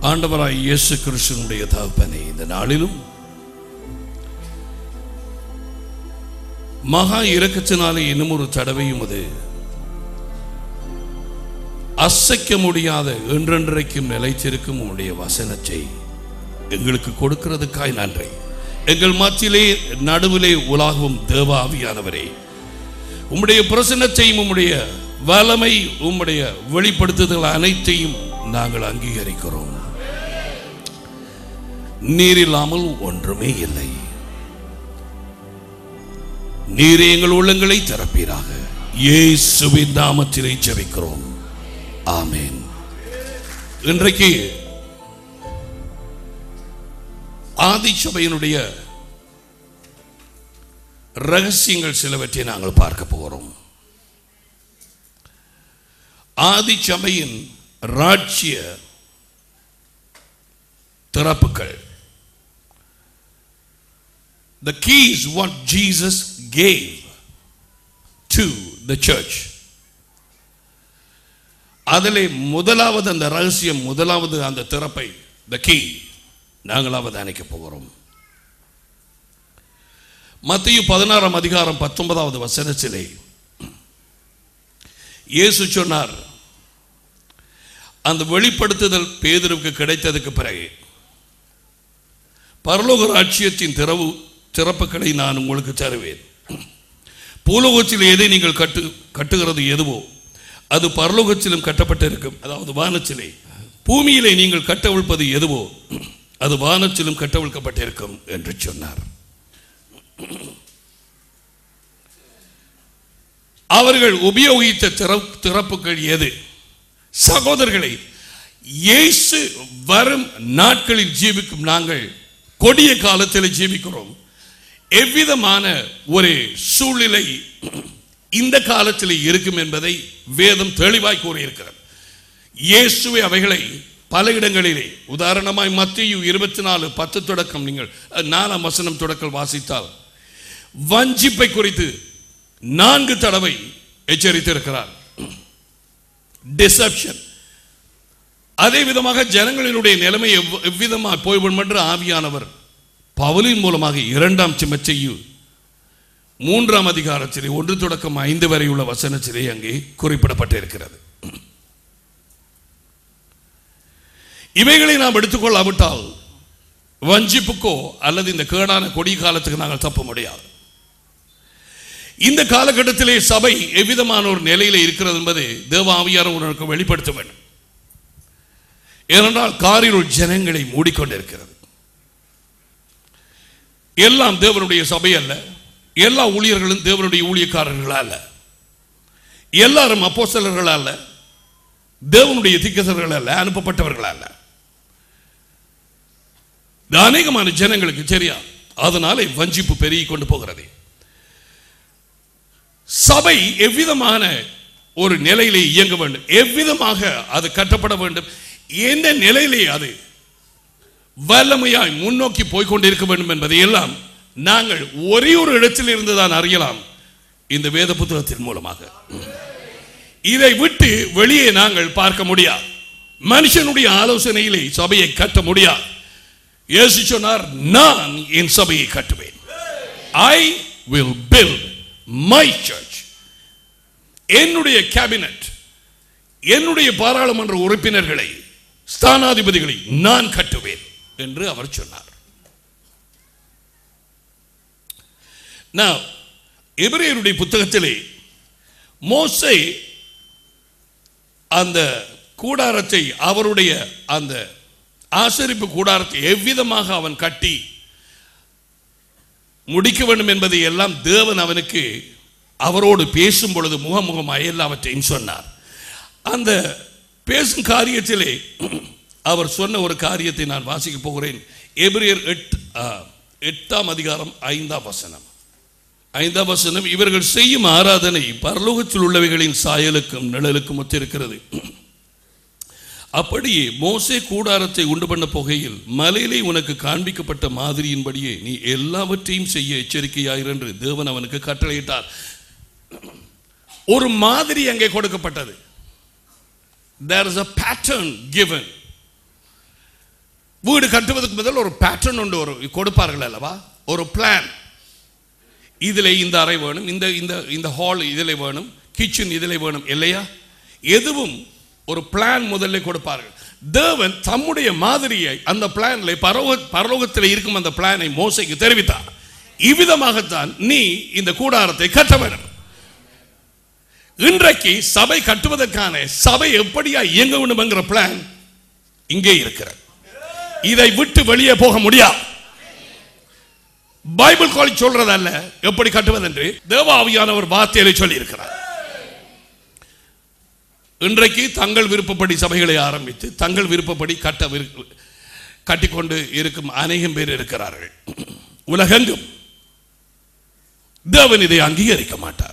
ஆண்டவராய் இயேசு கிறிஸ்துவினுடைய தகப்பனே, இந்த நாளிலும் மகா இரக்கத்தினாலே இன்னும் ஒரு தடவையும் அது அசைக்க முடியாத என்றென்றைக்கும் நிலைத்திருக்கும் உம்முடைய வசனத்தை எங்களுக்கு கொடுக்கிறதுக்காய் நன்றி. எங்கள் மத்தியிலே நடுவிலே உலாகும் தேவ ஆவியானவரே, உம்முடைய பிரசன்னத்தையும் உம்முடைய வல்லமை உம்முடைய வெளிப்படுத்துதல் அனைத்தையும் நாங்கள் அங்கீகரிக்கிறோம். நீர் இல்லாமல் ஒன்றுமே இல்லை. நீரே எங்கள் உள்ளங்களை திறப்பீராக. இயேசுவின் நாமத்திலே ஜெபிக்கிறோம். ஆமென். இன்றைக்கு ஆதி சபையினுடைய ரகசியங்கள் சிலவற்றை நாங்கள் பார்க்க போகிறோம். ஆதி சபையின் ராஜ்ய திறப்புகள். The keys what Jesus gave to the church. அதிலே முதலாவது அந்த ரகசியம், முதலாவது அந்த திறப்பை, the key நாங்கள் அவதானிக்க போகிறோம். மத்தேயு 16 அதிகாரம் 19வது வசனத்திலே இயேசு சொன்னார், அந்த வெளிப்படுத்துதல் பேதுருவுக்கு கிடைத்ததுக்கு பிறகு, பரலோக ராஜ்யத்தின் திறப்புகளை நான் உங்களுக்கு தருவேன். பூலோகத்தில் எதை நீங்கள் கட்டுகிறது எதுவோ அது பரலோகத்திலும் கட்டப்பட்டிருக்கும். அதாவது வானத்திலே. பூமியிலே நீங்கள் கட்டவிழ்ப்பது எதுவோ அது வானத்திலும் கட்டவிழ்க்கப்பட்டிருக்கும் என்று சொன்னார். அவர்கள் உபயோகித்த திறப்புகள் எது? சகோதரர்களை, இயேசு வரும் நாட்களில் ஜீவிக்கும் நாங்கள் கொடிய காலத்தில் ஜீவிக்கிறோம். எவ்விதமான ஒரு சூழ்நிலை இந்த காலத்தில் இருக்கும் என்பதை வேதம் தெளிவாய் கூறியிருக்கிறது. இயேசுவே அவைகளை பல இடங்களிலே, உதாரணமாய் மத்தேயு 24:10 தொடக்கம் நீங்கள் 4 வசனம் தொடக்கம் வாசித்தால் வஞ்சிப்பை குறித்து 4 தடவை எச்சரித்திருக்கிறார். டிசெப்ஷன். அதே விதமாக ஜனங்களினுடைய நிலைமை எவ்விதமாக போய்விடும் என்று ஆவியானவர் பவுலின் மூலமாக 2 தீமோத்தேயு 3 அதிகாரத்திலே 1 தொடக்கம் 5 வரை உள்ள வசனத்திலே அங்கே குறிப்பிடப்பட்டிருக்கிறது. இவைகளை நாம் எடுத்துக்கொள்ளாவிட்டால் வஞ்சிப்புக்கோ அல்லது இந்த கேடான கொடி காலத்துக்கு நாங்கள் தப்ப முடியாது. இந்த காலகட்டத்திலே சபை எவ்விதமான ஒரு நிலையில இருக்கிறது என்பது தேவ ஆவியானவர் உனக்கு வெளிப்படுத்த வேண்டும். ஏனென்றால் காரிருள் ஜனங்களை மூடிக்கொண்டிருக்கிறது. எல்லாம் தேவனுடைய சபை அல்ல, எல்லா ஊழியர்களும் தேவனுடைய ஊழியக்காரர்கள் அல்ல, எல்லாரும் அப்போஸ்தலர்கள் அல்ல, தேவனுடைய தீர்க்கதரிசிகள் அல்ல, அனுப்பப்பட்டவர்கள் அல்ல. அநேகமான ஜனங்களுக்கு சரியா, அதனாலே வஞ்சிப்பு பெருகி கொண்டு போகிறது. சபை எவ்விதமான ஒரு நிலையிலே இயங்க வேண்டும், எவ்விதமாக அது கட்டப்பட வேண்டும், எந்த நிலையிலே அது வல்லமையாய் முன்னோக்கி போய்கொண்டிருக்க வேண்டும் என்பதை எல்லாம் நாங்கள் ஒரே ஒரு இடத்தில் இருந்துதான் அறியலாம், இந்த வேத புத்தகத்தின் மூலமாக. இதை விட்டு வெளியே நாங்கள் பார்க்க முடியாது. மனுஷனுடைய ஆலோசனையிலே சபையை கட்ட முடியாது. இயேசு சொன்னார், நான் என் சபையை கட்டுவேன். I will build my church. என்னுடைய கேபினட், என்னுடைய பாராளுமன்ற உறுப்பினர்களை, ஸ்தானாதிபதிகளை நான் கட்டுவேன் என்று அவர் சொன்னார். எபிரேயருடைய புத்தகத்திலே மோசே அந்த கூடாரத்தை, அவருடைய அந்த ஆசரிப்பு கூடாரத்தை எவ்விதமாக அவன் கட்டி முடிக்க வேண்டும் என்பதை எல்லாம் தேவன் அவனுக்கு அவரோடு பேசும் பொழுது முகமுகமாக எல்லாவற்றையும் சொன்னார். அந்த பேசும் காரியத்திலே அவர் சொன்ன ஒரு காரியத்தை நான் வாசிக்க போகிறேன். எபிரேயர் 8 அதிகாரம் 5 வசனம். 5 வசனம், இவர்கள் செய்யும் ஆராதனை பரலோகத்தில் உள்ளவைகளின் சாயலுக்கும் நிழலுக்கும் ஒத்திருக்கிறது. அப்படியே மோசே கூடாரத்தை உண்டு பண்ண போகையில் மலையிலே உனக்கு காண்பிக்கப்பட்ட மாதிரியின்படியே நீ எல்லாவற்றையும் செய்ய எச்சரிக்கையாயிரு என்று தேவன் அவனுக்கு கட்டளையிட்டார். ஒரு மாதிரி அங்கே கொடுக்கப்பட்டது. There is a pattern given. வீடு கட்டுவதற்கு முதல் ஒரு பேட்டர்ன் ஒன்று ஒரு கொடுப்பார்கள் அல்லவா, ஒரு பிளான். இதில் இந்த அறை வேணும், இந்த இந்த இந்த ஹால் இதில் வேணும், கிச்சன் இதில் வேணும் இல்லையா? எதுவும் ஒரு பிளான் முதல்ல கொடுப்பார்கள். தேவன் தம்முடைய மாதிரியை அந்த பிளான்ல பரலோகத்தில் இருக்கும் அந்த பிளானை மோசைக்கு தெரிவித்தார். இவ்விதமாகத்தான் நீ இந்த கூடாரத்தை கட்ட வேண்டும். இன்றைக்கு சபை கட்டுவதற்கான சபை எப்படியா இயங்க வேண்டும் என்கிற பிளான் இங்கே இருக்கிறது. இதை விட்டு வெளியே போக முடியாது. பைபிள் காலேஜ் சொல்றதல்ல எப்படி கட்டுவது என்று தேவ ஆவியானவர் வார்த்தையிலே சொல்லி இருக்கிறார். இன்றைக்கு தங்கள் விருப்பப்படி சபைகளை ஆரம்பித்து தங்கள் விருப்பப்படி கட்டிக்கொண்டு இருக்கும் அநேகம் பேர் இருக்கிறார்கள் உலகெங்கும். தேவன் இதை அங்கீகரிக்க மாட்டார்.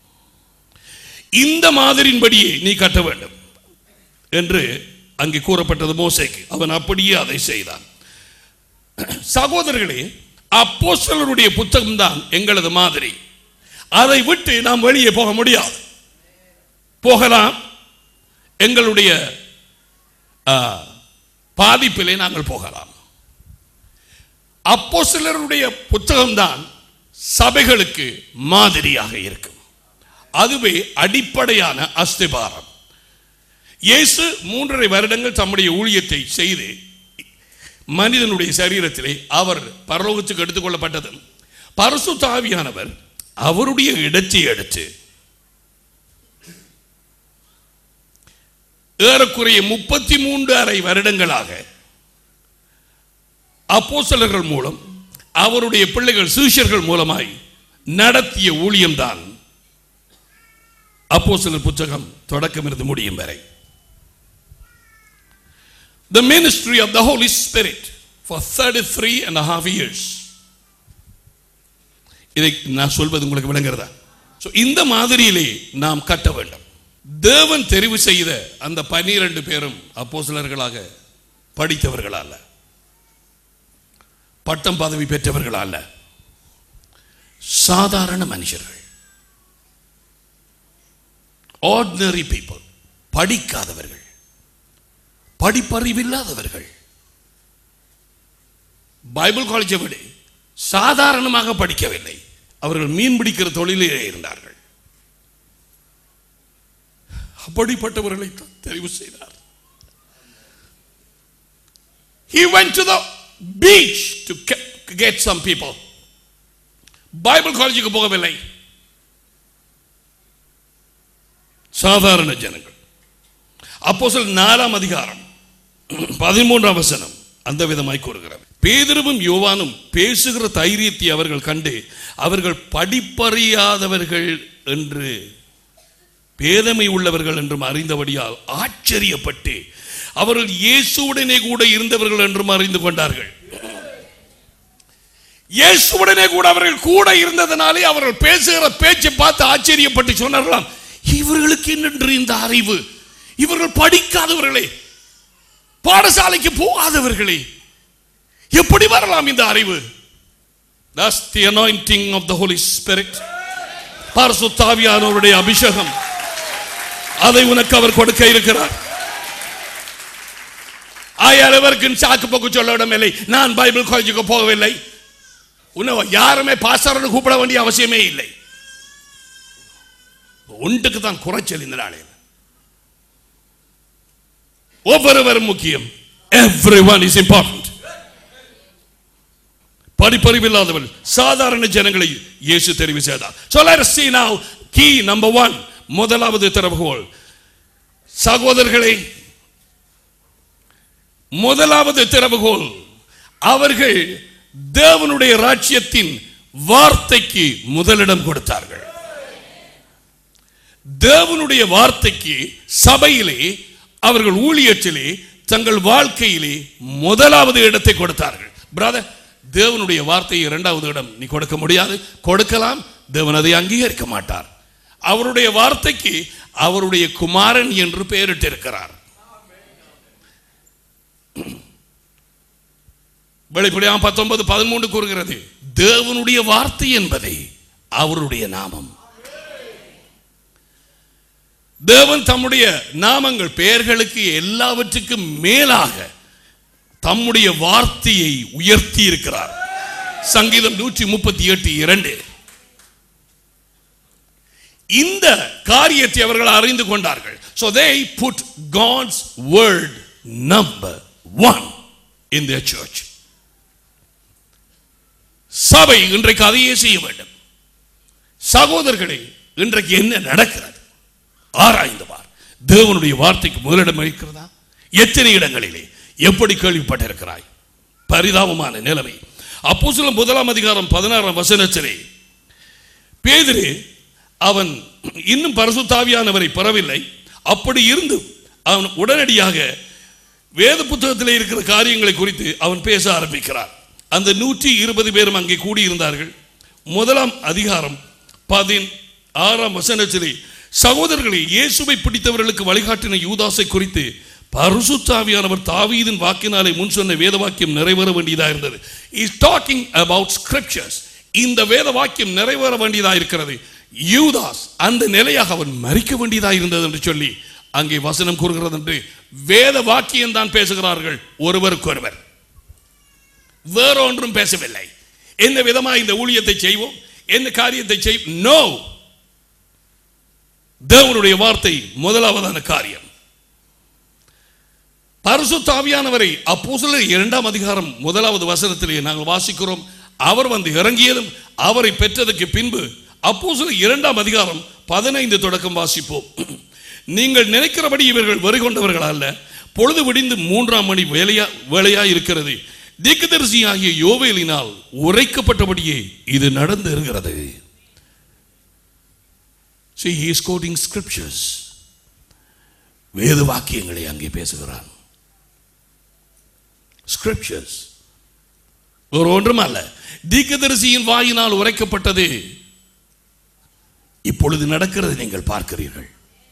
இந்த மாதிரியின்படியே நீ கட்ட வேண்டும் என்று அங்கே கூறப்பட்டது மோசேக்கு. அவன் அப்படியே அதை செய்தான். சகோதரர்களே, அப்போஸ்தலருடைய புத்தகம் தான் எங்களது மாதிரி. அதை விட்டு நாம் வெளியே போக முடியாது. போகலாம், எங்களுடைய பாதிப்பிலே நாங்கள் போகலாம். அப்போஸ்தலருடைய புத்தகம் தான் சபைகளுக்கு மாதிரியாக இருக்கும். அதுவே அடிப்படையான அஸ்திபாரம். இயேசு 3.5 வருடங்கள் தம்முடைய ஊழியத்தை செய்து மனிதனுடைய சரீரத்திலே அவர் பரலோகத்துக்கு எடுத்துக்கொள்ளப்பட்டதும் பரிசுத்த ஆவியானவர் அவருடைய இடத்தை எடுத்து ஏறக்குறைய 33.5 வருடங்களாக அப்போஸ்தலர்கள் மூலம் அவருடைய பிள்ளைகள் சீஷர்கள் மூலமாய் நடத்திய ஊழியம்தான் அப்போஸ்தலர் புத்தகம் தொடக்கமிருந்து முடியும் வரை. The ministry of the Holy Spirit for 33.5 years. இதை நான் சொல்வது உங்களுக்கு விளங்குகிறதா? இந்த மாதிரியிலே நாம் கட்ட வேண்டும். தேவன் தெரிவு செய்த அந்த 12 பேரும் அப்போஸ்தலர்களாக படித்தவர்கள் அல்ல, பட்டம் பதவி பெற்றவர்கள் அல்ல, சாதாரண மனுஷர்கள், ஆர்டினரி பீப்புள், படிக்காதவர்கள், படிப்பறிவில்லாதவர்கள். பைபிள் காலேஜை விட சாதாரணமாக படிக்கவில்லை. அவர்கள் மீன் பிடிக்கிற தொழிலே இருந்தார்கள். அப்படிப்பட்டவர்களை தெரிவு செய்தார். He went to the beach to get some people. Bible காலேஜுக்கு போகவில்லை. சாதாரண ஜனங்கள். அப்போஸ்தலர் 4ஆம் அதிகாரம் 13ஆம் வசனம் அந்த விதமாய் கூறுகிறார். பேதுருவும் யோவானும் பேசுகிற தைரியத்தை அவர்கள் கண்டு அவர்கள் படிப்பறியாதவர்கள் என்று பேதமை உள்ளவர்கள் என்றும் அறிந்தபடியால் ஆச்சரியப்பட்டு அவர்கள் இயேசுவுடனே கூட இருந்தவர்கள் என்றும் அறிந்து கொண்டார்கள். இயேசுவுடனே கூட அவர்கள் கூட இருந்ததனாலே அவர்கள் பேசுகிற பேச்சை பார்த்து ஆச்சரியப்பட்டு சொன்னார்களாம், இவர்களுக்கு என்னென்று இந்த அறிவு? இவர்கள் படிக்காதவர்களே, பாடசாலைக்கு போகாதவர்களே, எப்படி வரலாம் இந்த அறிவு? That's the anointing of the Holy Spirit. பரிசுத்த ஆவியானவருடைய அபிஷேகம். அதை உனக்கு அவர் கொடுக்க இருக்கிறார். ஆயவர்க்கும் சாக்கு போக்கு சொல்ல இடமில்லை. நான் பைபிள் காலேஜுக்கு போகவில்லை. உன்னை யாருமே பாஸ்டர்னு கூப்பிட வேண்டிய அவசியமே இல்லை. ஒன்றுக்கு தான் குறைச்சல் இந்த நாளில். ஒவ்வொருவரும் முக்கியம். Everyone is important. படிப்பறிவில்லாதவர்கள், சாதாரண ஜனங்களை இயேசு தெரிவு செய்தார். So let us see now key number 1. முதலாவது திறவுகோல். சகோதரர்களே, முதலாவது திறவுகோல், அவர்கள் தேவனுடைய ராஜ்யத்தின் வார்த்தைக்கு முதலிடம் கொடுத்தார்கள். தேவனுடைய வார்த்தைக்கு சபையிலே, அவர்கள் ஊழியத்திலே, தங்கள் வாழ்க்கையிலே முதலாவது இடத்தை கொடுத்தார்கள். பிரதர், தேவனுடைய வார்த்தையை 2வது இடம் நீ கொடுக்க முடியாது. கொடுக்கலாம், தேவன் அதை அங்கீகரிக்க மாட்டார். அவருடைய வார்த்தைக்கு அவருடைய குமாரன் என்று பெயரிட்டு இருக்கிறார். வெளிப்படையாக 19:13 கூறுகிறது, தேவனுடைய வார்த்தை என்பதை அவருடைய நாமம். தேவன் தம்முடைய நாமங்கள், பெயர்களுக்கு எல்லாவற்றுக்கும் மேலாக தம்முடைய வார்த்தையை உயர்த்தி இருக்கிறார். சங்கீதம் 138:2. இந்த காரியத்தை அவர்கள் அறிந்து கொண்டார்கள். So they put God's word number 1 in their church. சபை இன்றைக்கு அதையே செய்ய வேண்டும். சகோதரர்களே, இன்றைக்கு என்ன நடக்கிறது ஆராய்ந்து பார். தேவனுடைய வார்த்தைக்கு முதலிடம் இருக்கிறதா? எத்தனை இடங்களிலே எப்படி கேள்விப்பட்டிருக்கிறாய்? பரிதாபமான நிலைமை. அப்போஸ்தலர் 1:16 பேதுரு அவன் இன்னும் பரிசுத்த ஆவியானவரை பெறவில்லை. அப்படி இருந்து அவன் உடனடியாக வேத புத்தகத்தில் இருக்கிற காரியங்களை குறித்து அவன் பேச ஆரம்பிக்கிறார். அந்த 120 பேரும் அங்கே கூடியிருந்தார்கள். 1:16 சகோதரர்களே, இயேசுவை பிடித்தவர்களுக்கு வழிகாட்டின யூதாசை குறித்து பரிசுத்த ஆவியானவர் தாவீதின் வாக்கினாலே முன் சொன்ன வேத வாக்கியம் நிறைவேற வேண்டியதாக இருந்தது. Is talking about scriptures. இந்த வேத வாக்கியம் நிறைவேற வேண்டியதாக இருக்கிறது. யூதாஸ் அந்த நிலையாக அவன் மரிக்க வேண்டியதாக இருந்தது என்று சொல்லி அங்கே வசனம் கூறுகிறது. என்று வேத வாக்கியம் தான் பேசுகிறார்கள் ஒருவருக்கொருவர், வேற ஒன்றும் பேசவில்லை. என்ன விதமாக இந்த ஊழியத்தை செய்வோம், என்ன காரியத்தை செய்வோம்? நோ, தேவனுடைய வார்த்தை முதலாவதான காரியம். பரிசுத்த ஆவியானவரை அப்போஸ்தலர் 2:1 நாங்கள் வாசிக்கிறோம். அவர் வந்து இறங்கியதும் அவரை பெற்றதற்கு பின்பு அப்போஸ்தலர் 2:15 தொடக்கம் வாசிப்போம். நீங்கள் நினைக்கிறபடி இவர்கள் வரி கொண்டவர்கள் அல்ல, பொழுது விடிந்து 3ஆம் மணி வேலையா இருக்கிறது. தீர்க்கதரிசியாகிய யோவேலினால் உரைக்கப்பட்டபடியே இது நடந்து இருக்கிறது. See, he is quoting scriptures. வேத வாக்கியங்களை அங்கே பேசுகிறான். ஸ்கிரிப்சர்ஸ் ஒரு ஒன்றும் அல்ல. தீர்க்கதரிசியின் வாயினால் உரைக்கப்பட்டது இப்பொழுது நடக்கிறது, நீங்கள் பார்க்கிறீர்கள்.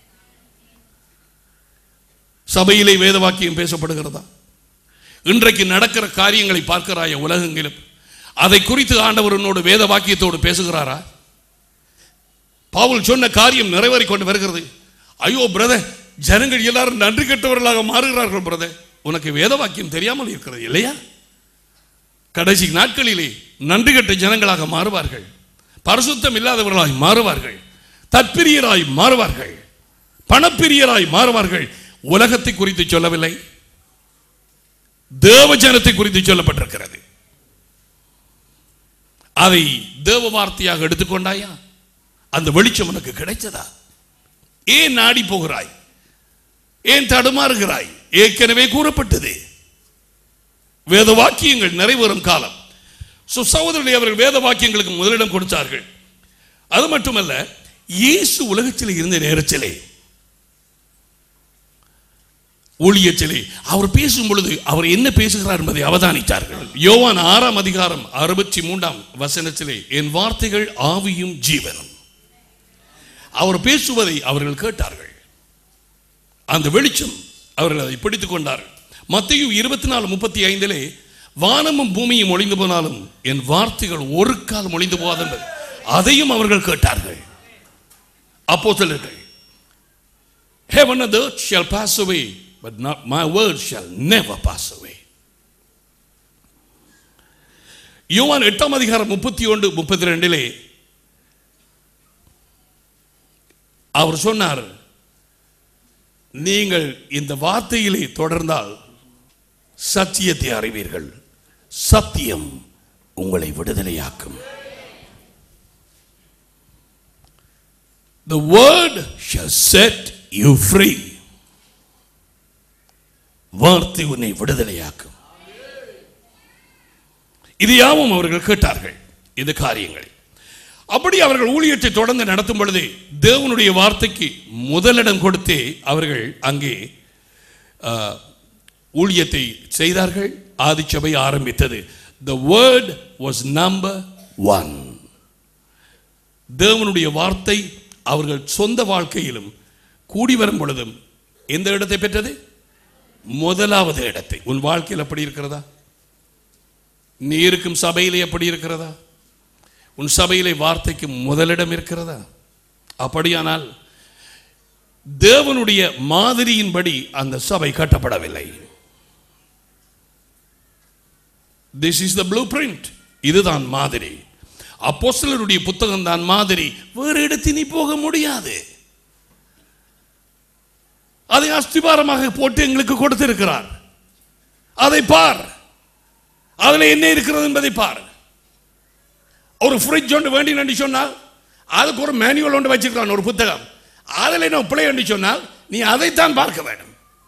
சபையிலே வேத வாக்கியம் பேசப்படுகிறதா? இன்றைக்கு நடக்கிற காரியங்களை பார்க்கிறாய உலகெங்கிலும். அதை குறித்து ஆண்டவர் என்னோடு வேத வாக்கியத்தோடு பேசுகிறாரா? பவுல் சொன்ன காரியம் நிறைவேறி கொண்டு வருகிறது. ஐயோ பிரதர், ஜனங்கள் எல்லாரும் நன்றி கெட்டவர்களாக மாறுகிறார்கள். பிரதர், உனக்கு வேத வாக்கியம் தெரியாமல் இருக்கிறது இல்லையா? கடைசி நாட்களிலே நன்றி கெட்ட ஜனங்களாக மாறுவார்கள், பரிசுத்தம் இல்லாதவர்களாய் மாறுவார்கள், தற்பிரியராய் மாறுவார்கள், பணப்பிரியராய் மாறுவார்கள். உலகத்தை குறித்து சொல்லவில்லை, தேவ ஜனத்தை குறித்து சொல்லப்பட்டிருக்கிறது. அதை தேவ வார்த்தையாக எடுத்துக்கொண்டாயா? அந்த வெளிச்சம் உனக்கு கிடைச்சதா? ஏன் நாடி போகிறாய்? ஏன் தடுமாறுகிறாய்? ஏற்கனவே கூறப்பட்டது, வேத வாக்கியங்கள் நிறைவேறும் காலம். சகோதரர்களே, அவர்கள் வேத வாக்கியங்களுக்கு முதலிடம் கொடுத்தார்கள். அது மட்டுமல்ல, இயேசு உலகத்தில் இருந்த நேரத்திலே ஊழியத்திலே அவர் பேசும் பொழுது அவர் என்ன பேசுகிறார் என்பதை அவதானித்தார்கள். யோவான் 6:63 என் வார்த்தைகள் ஆவியும் ஜீவனும். அவர் பேசுவதை அவர்கள் கேட்டார்கள். அந்த வெளிச்சம் அவர்கள் அதை பிடித்துக் கொண்டார்கள். மத்தேயு 24:35 வானமும் பூமியும் ஒளிந்து போனாலும் என் வார்த்தைகள் ஒரு காலம் ஒளிந்து போகாது என்பது, அதையும் அவர்கள் கேட்டார்கள். அப்போஸ்தலர்கள், heaven and earth shall pass away, but not my word shall never pass away. யோவான் 8:31-32 அவர் சொன்னார், நீங்கள் இந்த வார்த்தையிலே தொடர்ந்தால் சத்தியத்தை அறிவீர்கள், சத்தியம் உங்களை விடுதலையாக்கும். The word shall set you free. வார்த்தை உன்னை விடுதலையாக்கும். இது யாவும் அவர்கள் கேட்டார்கள், இந்த காரியங்களை. அப்படி அவர்கள் ஊழியத்தை தொடர்ந்து நடத்தும் பொழுது தேவனுடைய வார்த்தைக்கு முதலிடம் கொடுத்தே அவர்கள் அங்கே ஊழியத்தை செய்தார்கள். ஆதிச்சபை ஆரம்பித்தது. The word was number 1. தேவனுடைய வார்த்தை அவர்கள் சொந்த வாழ்க்கையிலும் கூடி வரும் பொழுதும் எந்த இடத்தை பெற்றது? முதலாவது இடத்தை. உன் வாழ்க்கையில் அப்படி இருக்கிறதா? நீ இருக்கும் சபையிலே அப்படி இருக்கிறதா? உன் சபையிலே வார்த்தைக்கு முதலிடம் இருக்கிறதா? அப்படியானால் தேவனுடைய மாதிரியின்படி அந்த சபை கட்டப்படவில்லை. This is the blueprint. இதுதான் மாதிரி. அப்போஸ்தலருடைய புத்தகம் தான் மாதிரி. வேறு இடத்தில் நீ போக முடியாது. அதை அஸ்திபாரமாக போட்டு எங்களுக்கு கொடுத்திருக்கிறார். அதை பார். அதில் என்ன இருக்கிறது என்பதை பார். ஒரு ஃப்ரிட்ஜ் ஒன்று வேண்டினு சொன்னால் அதுக்கு ஒரு மேனுவல் ஒன்று வச்சிருக்கான், ஒரு புத்தகம். அதில் என்ன பிழை என்று சொன்னால் நீ அதைத்தான் பார்க்க வேண்டும்.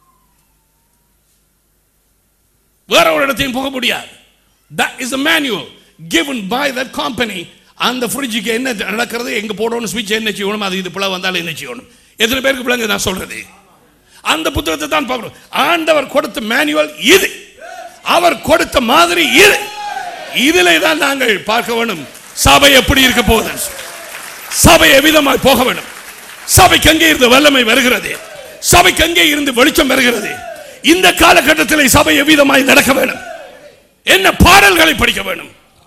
வேற ஒரு இடத்தையும் போக முடியாது. That is the manual given by that company. அந்த ஃப்ரிட்ஜுக்கு என்ன நடக்கிறது, எங்க போடணும், ஸ்விட்ச் என்ன செய்யணும், அது இது பிழை வந்தாலும் என்ன செய்யணும், எத்தனை பேருக்கு பிள்ளைங்க நான் சொல்றது. அந்த புத்தகத்தை தான் பார்க்கணும். ஆண்டவர் கொடுத்த மேனுவல் இது, அவர் கொடுத்த மாதிரி இது. இதிலே தான் நாங்கள் பார்க்க வேண்டும் சபை எப்படி இருக்க போகுது, சபை எவ்விதமாய் போக வேண்டும், சபைக்கு எங்கே இருந்து வல்லமை வருகிறது, சபைக்கு எங்கே இருந்து வெளிச்சம் வருகிறது, இந்த காலகட்டத்தில் சபை எவ்விதமாய் நடக்க வேண்டும், என்ன பாடல்களை படிக்க வேண்டும்.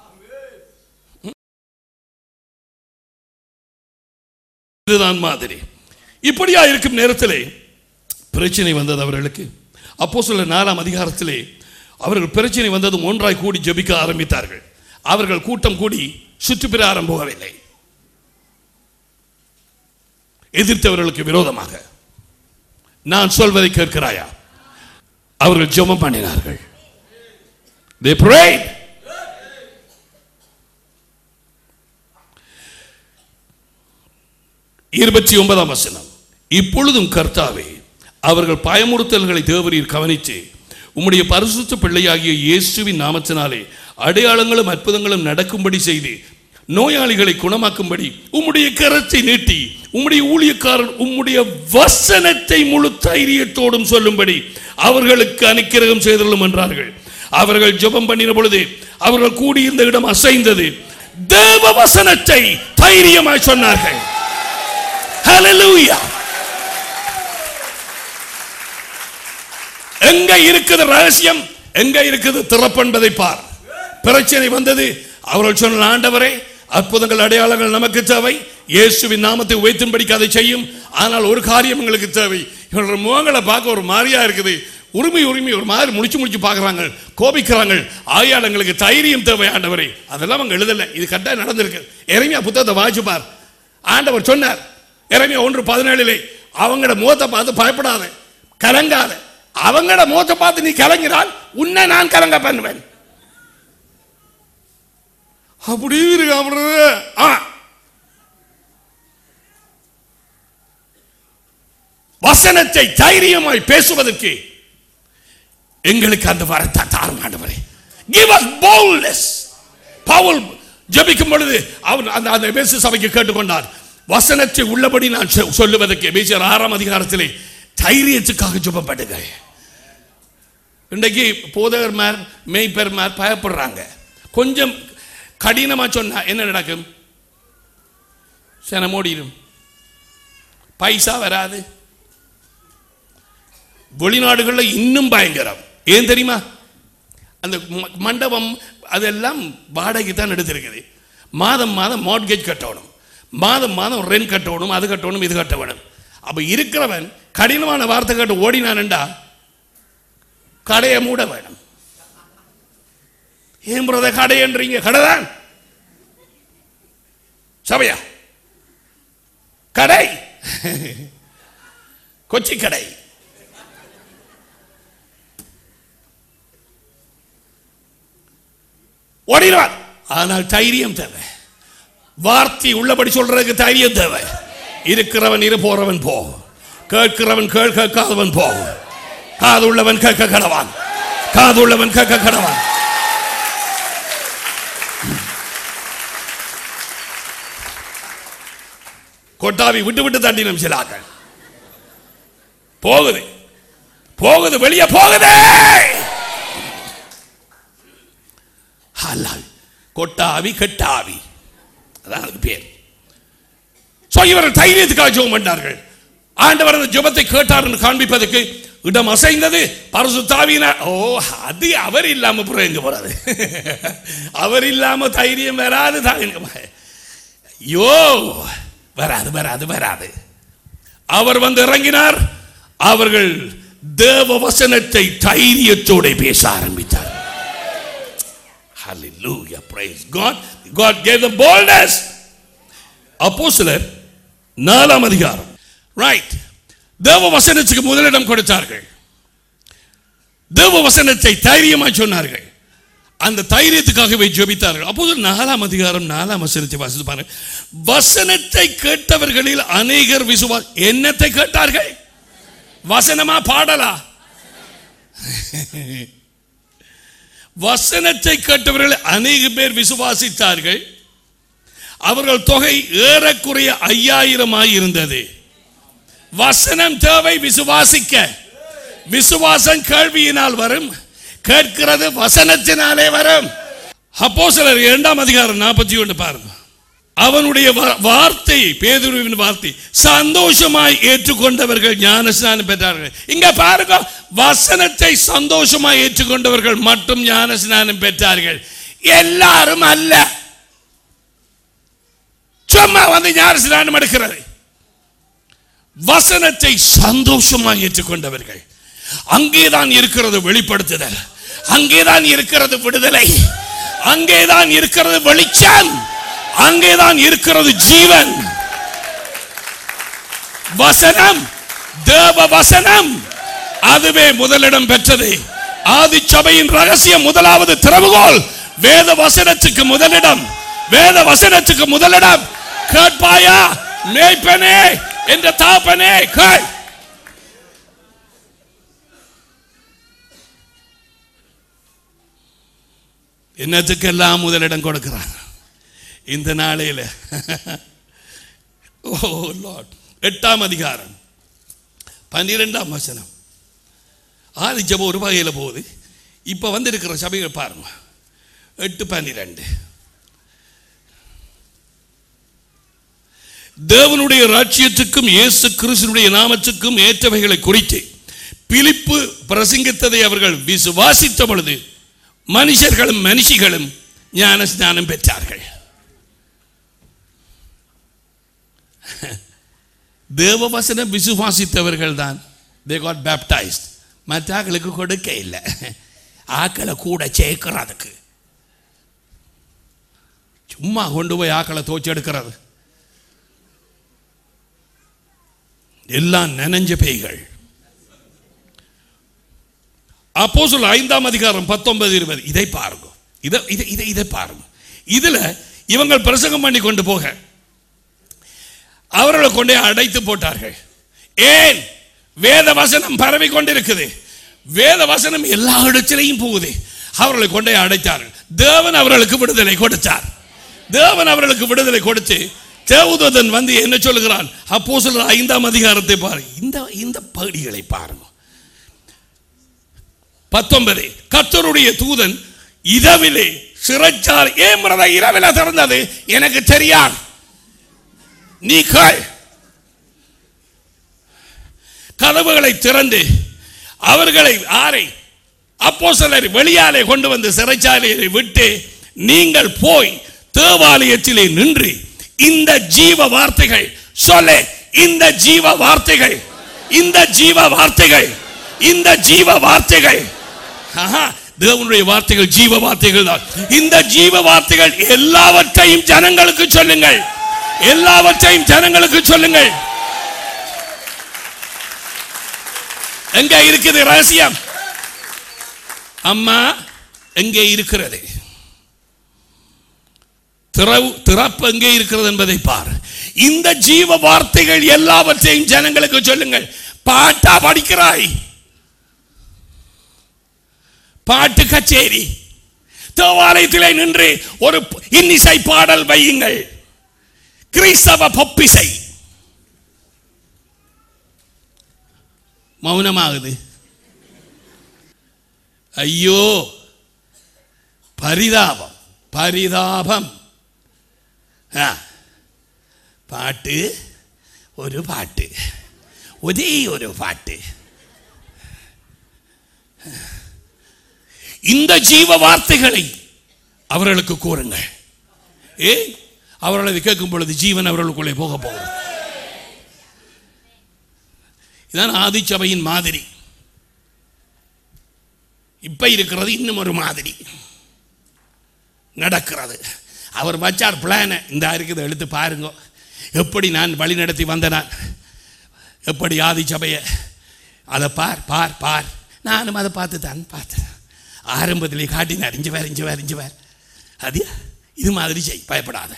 இதுதான் மாதிரி. இப்படியா இருக்கும் நேரத்திலே பிரச்சனை வந்தது அவர்களுக்கு. அப்போஸ்தலர் 4ஆம் அதிகாரத்திலே அவர்கள் பிரச்சனை வந்ததும் ஒன்றாய் கூடி ஜெபிக்க ஆரம்பித்தார்கள். அவர்கள் கூட்டம் கூடி சுற்றுப்பிரகாரம் போகவில்லை, எதிர்த்தவர்களுக்கு விரோதமாக. நான் சொல்வதை கேட்கிறாயா? அவர்கள் ஜெபம் பண்ணினார்கள். They prayed. இருபத்தி 9ஆம் வசனம். இப்பொழுதும் கர்த்தாவே, அவர்கள் பயமுறுத்தல்களை தேவரீர் கவனித்து உம்முடைய பரிசுத்த பிள்ளையாகிய இயேசுவின் நாமத்தினாலே அடையாளங்களும் அற்புதங்களும் நடக்கும்படி செய்து நோயாளிகளை குணமாக்கும்படி உம்முடைய கரத்தை நீட்டி உம்முடைய ஊழியக்காரர் உம்முடைய வசனத்தை முழு தைரியத்தோடும் சொல்லும்படி அவர்களுக்கு அனுக்கிரகம் செய்தருளும் என்றார்கள். அவர்கள் ஜெபம் பண்ணின பொழுது அவர்கள் கூடியிருந்த இடம் அசைந்தது. தேவ வசனத்தை தைரியமாய் சொன்னார்கள். ஹல்லேலூயா. எங்க இருக்குது ரகசியம், எங்க இருக்குது திறப்பு என்பதை பார். பிரச்சனை வந்தது. அவர்கள் சொன்ன, ஆண்டவரே, அற்புதங்கள் அடையாளங்கள் நமக்கு தேவை, இயேசுவின் நாமத்தை உயர்த்தும்படிக்கு அதை செய்யும். ஆனால் ஒரு காரியம் எங்களுக்கு தேவை. இவர்கள் முகங்களை பார்க்க ஒரு மாதிரியா இருக்குது, உரிமை ஒரு மாதிரி முடிச்சு பார்க்குறாங்க, கோபிக்கிறாங்க. ஆயால் எங்களுக்கு தைரியம் தேவை ஆண்டவரே. அதெல்லாம் அவங்க எழுதலை, இது கரெக்டாக நடந்திருக்கு. எரேமியா புத்தகத்தை வாசிச்சு பார். ஆண்டவர் சொன்னார் எரேமியா 1:17, அவங்களோட முகத்தை பார்த்து பயப்படாத, கலங்காத. அவங்களோட முகத்தை பார்த்து நீ கலங்கினால் உன்னை நான் கலங்க பண்ணுவேன். அப்படி இருக்கு. வசனத்தை தைரியமாய் பேசுவதற்கு எங்களுக்கு அந்த வரத்தை தாரும் ஆண்டவரே. Give us boldness. பவுல் ஜெபிக்கும் பொழுது அவர் அந்த எபேசு சபைக்கு கேட்டுக்கொண்டார், வசனத்தை உள்ளபடி நான் சொல்லுவதற்கு. எபேசியர் 6ஆம் அதிகாரத்திலே தைரியத்துக்காக ஜெபம் பண்ணுங்க. இன்றைக்கு போதகர்மார் மேய்ப்பர்மார் பயப்படுறாங்க. கொஞ்சம் கடினமா சொன்னா என்ன நடக்கும்? சனம் ஓடிடும், பைசா வராது. வெளிநாடுகளில் இன்னும் பயங்கரம். ஏன் தெரியுமா? அந்த மண்டபம் அதெல்லாம் வாடகை தான் எடுத்திருக்குது. மாதம் மாதம் மார்ட்கேஜ் கட்டணும், மாதம் மாதம் ரெண்ட் கட்டணும், அது கட்டணும், இது கட்ட வேணும். அப்ப இருக்கிறவன் கடினமான வார்த்தை கேட்டு ஓடினான்டா கடையை மூட வேணும். ஏன் பிரத கடைன்றீங்க? கடைதான் சபையா? கடை, கொச்சி கடை. ஓடினான். ஆனால் தைரியம் தேவை. வார்த்தை உள்ளபடி சொல்றதுக்கு தைரியம் தேவை. இருக்கிறவன் இரு, போறவன் போ, கேட்கிறவன் கேள், கேட்காதவன் போ, காது உள்ளவன் கேட்க கடவான், காது உள்ளவன் கேட்க கடவான். கொட்டாவி விட்டு விட்டு தண்டினம் சிலாக்கள். போகுது போகுது, வெளியே போகுது. கொட்டாவி கெட்டாவி, அதான் அதுக்கு பேர். இவர்கள் தைரியத்துக்காக ஜெபம் பண்ணார்கள். ஆண்டவர் அந்த ஜெபத்தை கேட்டார் என்று காண்பிப்பதற்கு இடம் அசைந்தது. பரிசுத்தாவியினார். ஓ, அது அவர் இல்லாம அப்புறம் எங்க போறாது? அவர் இல்லாம தைரியம் வராது. ஐயோ, வராது வராது வராது. அவர் வந்து இறங்கினார். அவர்கள் தேவ வசனத்தை தைரியத்தோட பேச ஆரம்பித்தார். Hallelujah, praise God. God gave them boldness. அப்போஸ்தலர் 4ஆம் அதிகாரம். Right. தேவ வசனத்துக்கு முதலிடம் கொடுத்தார்கள். தேவ வசனத்தை தைரியமாய் சொன்னார்கள். அந்த தைரியத்துக்காகவே ஜெபித்தார்கள். அப்போஸ்தலர் 4ஆம் அதிகாரம் 4ஆம் வசனத்தை வாசித்து பாருங்க. வசனத்தை கேட்டவர்களில் அநேகர் என்னத்தை கேட்டார்கள்? வசனமா பாடலா? வசனத்தை கேட்டவர்கள் அநேக பேர் விசுவாசித்தார்கள். அவர்கள் தொகை ஏறக்குறைய 5000 இருந்தது. வசனம் தேவை விசுவாசிக்க. விசுவாசம் கேள்வியினால் வரும், கேட்கிறது வசனத்தினாலே வரும். அப்போஸ்தலர் 2ஆம் அதிகாரம் 41 பாருங்க. அவனுடைய வார்த்தை, பேதுருவின் வார்த்தை சந்தோஷமாய் ஏற்றுக்கொண்டவர்கள் ஞானஸ்நானம் பெற்றார்கள். இங்க பாருங்க, வசனத்தை சந்தோஷமாய் ஏற்றுக்கொண்டவர்கள் மட்டும் ஞானஸ்நானம் பெற்றார்கள். எல்லாரும் அல்ல. சும்மா வந்து ஞானஸ்நானம் எடுக்கிறது. வசனத்தை சந்தோஷமாய் ஏற்றுக்கொண்டவர்கள். அங்கேதான் இருக்கிறது வெளிப்படுத்துதல், அங்கேதான் இருக்கிறது விடுதலை, அங்கேதான் இருக்கிறது வெளிச்சம், அங்கேதான் இருக்கிறது ஜீவன். வசனம், தேவ வசனம், அதுவே முதலிடம் பெற்றது. ஆதி சபையின் ரகசியம், முதலாவது திறவுகோல் வேத வசனத்துக்கு முதலிடம். வேத வசனத்துக்கு முதலிடம். கேட்பாயா மேய்ப்பனே என்ற தாப்பனே கேள். என்னத்துக்கெல்லாம் முதலிடம் கொடுக்கிறான் இந்த நாளையில. Oh Lord. 8ஆம் அதிகாரம் 12ஆம் வசனம். ஆதி ஜபம் ஒரு வகையில் போகுது. இப்போ வந்திருக்கிற சபைகள் பாருங்க. 8:12. தேவனுடைய ராஜ்யத்துக்கும் இயேசு கிறிஸ்துவினுடைய நாமத்துக்கும் ஏற்றவைகளை குறித்து பிலிப்பு பிரசங்கித்ததை அவர்கள் விசுவாசித்த பொழுது மனுஷர்களும் மனுஷிகளும் ஞான ஸ்நானம் பெற்றார்கள். தேவ வசனம் விசுவாசித்தவர்கள் தான் they got baptized. மற்ற ஆக்களுக்கு கொடுக்க இல்லை. ஆக்களை கூட சேர்க்கிறதுக்கு சும்மா கொண்டு போய் ஆக்களை தோச்சி எடுக்கிறது எல்லாம் நனைஞ்ச பேய்கள். அப்போஸ்தலர் 5ஆம் அதிகாரம் 19-20 இதை பாருங்க. இதை பாருங்க. இதுல இவங்க பிரசங்கம் பண்ணி கொண்டு போக அவர்களை கொண்டே அடைத்து போட்டார்கள். ஏன்? வேத வசனம் பரவி கொண்டிருக்குது. வேத வசனம் எல்லா இடத்திலையும் போகுது. அவர்களை கொண்டே அடைத்தார்கள். தேவன் அவர்களுக்கு விடுதலை கொடுத்தார். தேவன் அவர்களுக்கு விடுதலை கொடுத்து தேவதூதன் வந்து என்ன சொல்லுகிறான்? அப்போஸ்தலர் 5ஆம் அதிகாரத்தை பாருங்க. இந்த பகுதிகளை பாருங்க. 19 கர்த்தருடைய தூதன் இரவிலே சிறைச்சாலை. ஏன் பிரதர் இரவிலே திறந்தது? எனக்கு தெரியாது. நீ கேள். கதவுகளை திறந்து அவர்களை அப்போஸ்தலரை வெளியாலே கொண்டு வந்து சிறைச்சாலையை விட்டு நீங்கள் போய் தேவாலயத்திலே நின்று இந்த ஜீவ வார்த்தைகள் சொல்ல. இந்த ஜீவ வார்த்தைகள், இந்த ஜீவ வார்த்தைகள், இந்த ஜீவ வார்த்தைகள், தேவனுடைய வார்த்தைகள் ஜீவ வார்த்தைகள் தான். இந்த ஜீவ வார்த்தைகள் எல்லாவற்றையும் ஜனங்களுக்கு சொல்லுங்கள். எல்லாவற்றையும் ஜனங்களுக்கு சொல்லுங்கள். எங்க இருக்குது ரகசியம்? அம்மா எங்கே இருக்கிறது? திறப்பு எங்கே இருக்கிறது என்பதை பார். இந்த ஜீவ வார்த்தைகள் எல்லாவற்றையும் ஜனங்களுக்கு சொல்லுங்கள். பாட்டா படிக்கிறாய்? பாட்டு கச்சேரி தேவாலயத்திலே நின்று ஒரு இன்னிசை பாடல் வையுங்கள். கிறிஸ்தவ பொப்பிசை மௌனமாகுது. ஐயோ பரிதாபம், பரிதாபம். பாட்டு, ஒரு பாட்டு, ஒரே ஒரு பாட்டு. இந்த ஜீவ வார்த்தைகளை அவர்களுக்கு கூறுங்கள். அவர்கள் கேட்கும் பொழுது ஜீவன் அவர்களுக்குள்ளே போக போகிறது. இதான் ஆதி சபையின் மாதிரி. இப்ப இருக்கிறது இன்னும் ஒரு மாதிரி. நடக்கிறது. அவர் வச்சார் பிளானை, இந்த இருக்குது எடுத்து பாருங்க, எப்படி நான் வழி நடத்தி வந்தேன், எப்படி ஆதி சபையை, அதை பார் பார் பார். நானும் அதை பார்த்து தான் பார்த்தேன். ஆரம்பத்திலே காட்டினார், இஞ்சி வேர் அது இது மாதிரி செய், பயப்படாத.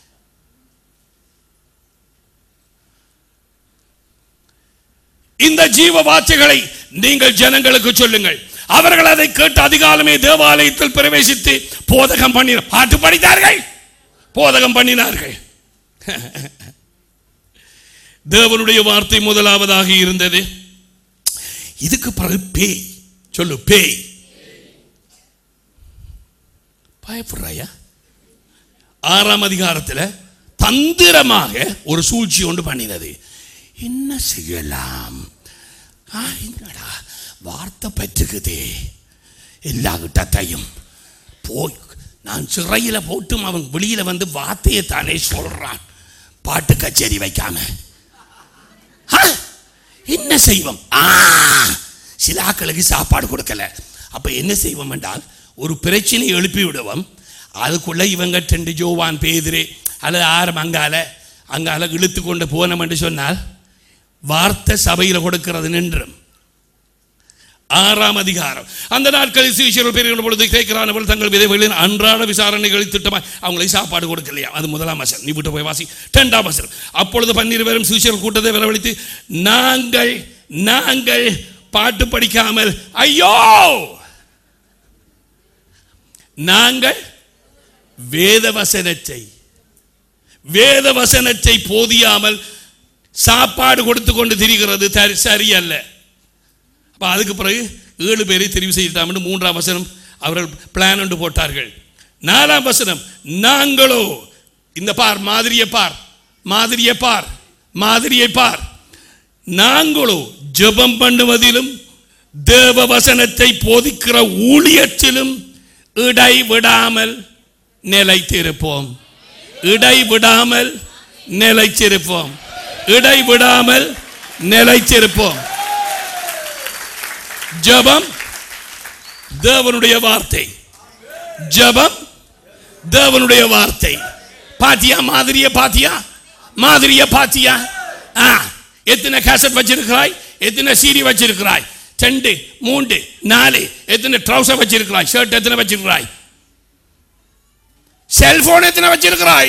இந்த ஜீவ வார்த்தைகளை நீங்கள் ஜனங்களுக்கு சொல்லுங்கள். அவர்கள் அதை கேட்டு அதிகாலமே தேவாலயத்தில் பிரவேசித்து போதகம் பண்ணின பாட்டு படித்தார்கள், போதகம் பண்ணினார்கள். தேவனுடைய வார்த்தை முதலாவதாக இருந்தது. இதுக்கு பிறகு பேய், சொல்லு பேய். பயப்படுறாயா? 6ஆம் அதிகாரத்தில் தந்திரமாக ஒரு சூழ்ச்சி ஒன்று பண்ணினது. என்ன செய்யலாம்? என்னடா வார்த்தை பற்றுக்குதே, எல்லா கிட்டத்தையும் போய் நான் சிறையில் போட்டும் அவன் வெளியில் வந்து வார்த்தையை தானே சொல்றான், பாட்டு கச்சேரி வைக்காம என்ன செய்வோம்? சில ஆக்களுக்கு சாப்பாடு கொடுக்கல. அப்ப என்ன செய்வோம் என்றால், ஒரு பிரச்சனை எழுப்பி விடுவோம். அதுக்குள்ள இவங்க 2 ஜோவான் பேதுரு அல்லது 6 அங்கால இழுத்து கொண்டு போனோம் என்று சொன்னால் வார்த்தை சபையில் கொடுக்கிறது நின்றும். 6ஆம் அதிகாரம். அந்த நாட்களில் சீஷர்கள் பெரிய பொழுது கேட்கிறார்கள், தங்கள் விதைகளின் அன்றாட விசாரணைகளில் திட்டமாய் அவங்களை சாப்பாடு கொடுக்கலையா. அது 1ஆம் வசனம். நீ விட்டு போய் வாசி 2ஆம் வசனம். அப்பொழுது 12 பேரும் சீஷர்கள் கூட்டத்தை வரவழைத்து, நாங்கள் பாட்டு படிக்காமல், ஐயோ நாங்கள் வேத வசனத்தை போதியாமல் சாப்பாடு கொடுத்து கொண்டு திரிகிறது சரியல்ல. அதுக்கு பிறகு 7 பேரை தெரிவு செய்தாம். 3ஆம் வசனம் அவர்கள் பிளான் ஒன்று போட்டார்கள். 4ஆம் வசனம், நாங்களோ இந்த பார் மாதிரியை பார், நாங்களோ ஜெபம் பண்ணுவதிலும் தேவ வசனத்தை போதிக்கிற ஊழியத்திலும் இடைவிடாமல் நிலைத்திருப்போம். ஜெபம் தேவனுடைய வார்த்தை, பாத்தியா? மாதிரியை பாத்தியா? எத்தனை கேசட் வச்சிருக்கிறாய்? எத்தனை சீடி வச்சிருக்கிறாய்? 2, 3, 4 எத்தனை ட்ரவுசர் வச்சிருக்கிறாய்? ஷர்ட் எத்தனை வச்சிருக்கிறாய்? செல்போன் எத்தனை வச்சிருக்கிறாய்?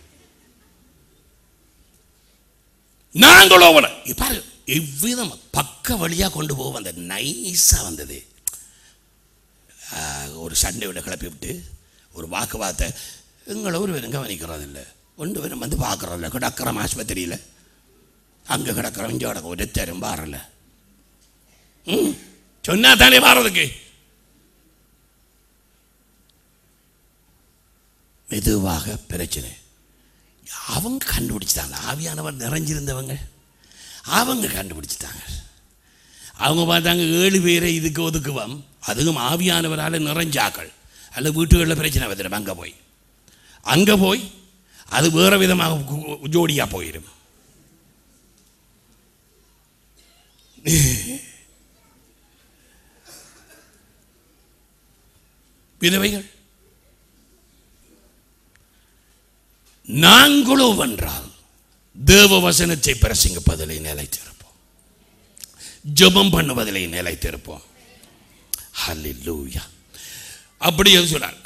நாங்களோ பாரு, எவ்விதம் பக்க வழியா கொண்டு போக வந்த நைஸா வந்தது. ஒரு சண்டையோட கிளப்பி விட்டு ஒரு வாக்குவாதத்தை எங்களை ஒருவரும் கவனிக்கிறது இல்லை, ஒன்று பேரும் வந்து பார்க்கறதில்ல. கிடக்கிறோம் ஆஸ்பத்திரியில், அங்கே கிடக்கிறோம், இங்கே கிடக்க ஒரு தெரும் பாறல. சொன்னா தானே பாறதுக்கு. மெதுவாக பிரச்சனை அவங்க கண்டுபிடிச்சிட்டாங்க. ஆவியானவர் நிறைஞ்சிருந்தவங்க அவங்க கண்டுபிடிச்சிட்டாங்க. அவங்க பார்த்தாங்க 7 பேரை இதுக்கு ஒதுக்குவோம், அதுவும் ஆவியானவரால் நிறைஞ்சாக்கள் அல்ல வீட்டுகளில் பிரச்சனை வந்துடும். அங்கே போய் அது வேறு விதமாக ஜோடியாக போயிடும். விதவைகள் நாங்களோ வென்றால் தேவ வசனத்தை பிரசங்கிப்பதிலே நிலைத்திருப்போம், ஜெபம் பண்ணுவதிலே நிலைத்திருப்போம். ஹல்லேலூயா. அப்படியே சொன்னார்.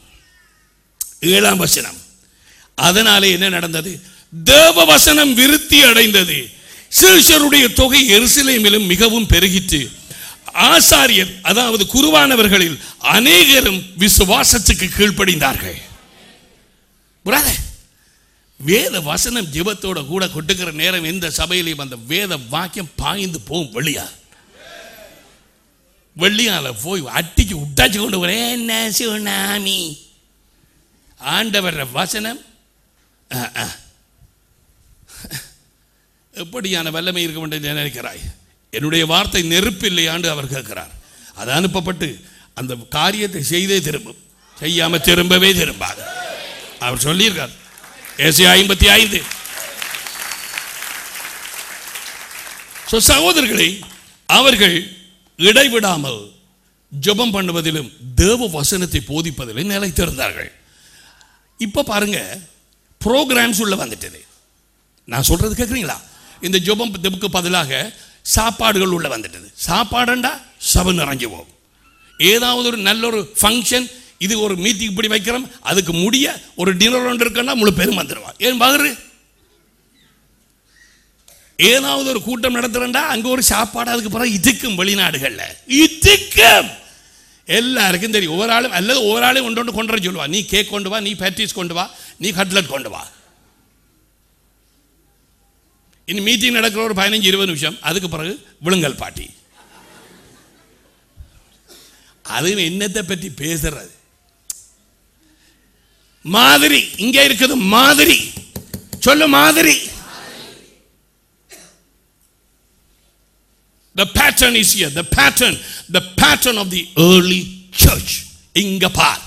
7ஆம் வசனம். அதனாலே என்ன நடந்தது? தேவ வசனம் விருத்தி அடைந்தது, சீஷருடைய தொகை எருசலேமிலும் மிகவும் பெருகிற்று. ஆசாரியர் அதாவது குருவானவர்களில் அநேகரும் விசுவாசத்துக்கு கீழ்ப்படிந்தார்கள். வேத வசனம் ஜெபத்தோட கூட கொட்டுக்கிற நேரம் எந்த சபையிலையும் அந்த வேத வாக்கியம் பாய்ந்து போகும். வெள்ளியால போய் அட்டிக்கு உட்டாச்சு கொண்டு வரேன். ஆண்டவர் வசனம் எப்படியான வல்லமை இருக்க வேண்டும் நினைக்கிறாய்? என்னுடைய வார்த்தை நெருப்பு இல்லையாண்டு அவர் கேட்கிறார். அது அனுப்பப்பட்டு அந்த காரியத்தை செய்தே திரும்பும், செய்யாம திரும்பவே திரும்பாது. அவர் சொல்லியிருக்கார் ஏசாயா 55. சகோதரர்களை, அவர்கள் இடைவிடாமல் ஜெபம் பண்ணுவதிலும் தேவ வசனத்தை போதிப்பதிலும் நிலைத்திருந்தார்கள். இப்போ பாருங்க, ப்ரோக்ராம்ஸ் உள்ள வந்துட்டது. நான் சொல்றது கேட்குறீங்களா? இந்த ஜெபத்துக்கு பதிலாக சாப்பாடுகள் உள்ள வந்துட்டது. சாப்பாடுண்டா சபை நிறைஞ்சு போகும். ஏதாவது ஒரு நல்ல ஒரு ஃபங்க்ஷன், இது ஒரு மீட்டிங் இப்படி வைக்கிறோம், அதுக்கு முடிய ஒரு டின்னர் ஒன்று இருக்குன்னா முழு பேரும் வந்துடுவா. ஏன் பாரு, ஏதாவது ஒரு கூட்டம் நடத்துறா அங்கே ஒரு சாப்பாடு, அதுக்கு பிறகு இதுக்கும் வெளிநாடுகளில் இதுக்கும் எல்லாருக்கும் தெரியும். ஒவ்வொரு ஆளும் அல்லது ஒவ்வொரு ஆளையும் ஒன்று கொண்டு வர சொல்லுவா. நீ கேக் கொண்டு வா, நீ பேட்டிஸ் கொண்டு வா, நீ கட்லட் கொண்டு வா. இனி மீட்டிங் நடக்கிற ஒரு 15-20 நிமிஷம், அதுக்கு பிறகு விழுங்கல் பாட்டி. அது என்னத்தை பற்றி பேசுறது? மாதிரி இங்க இருக்குது. மாதிரி சொல்லு, மாதிரி. The pattern is here. The pattern of the early church. இங்க பார்,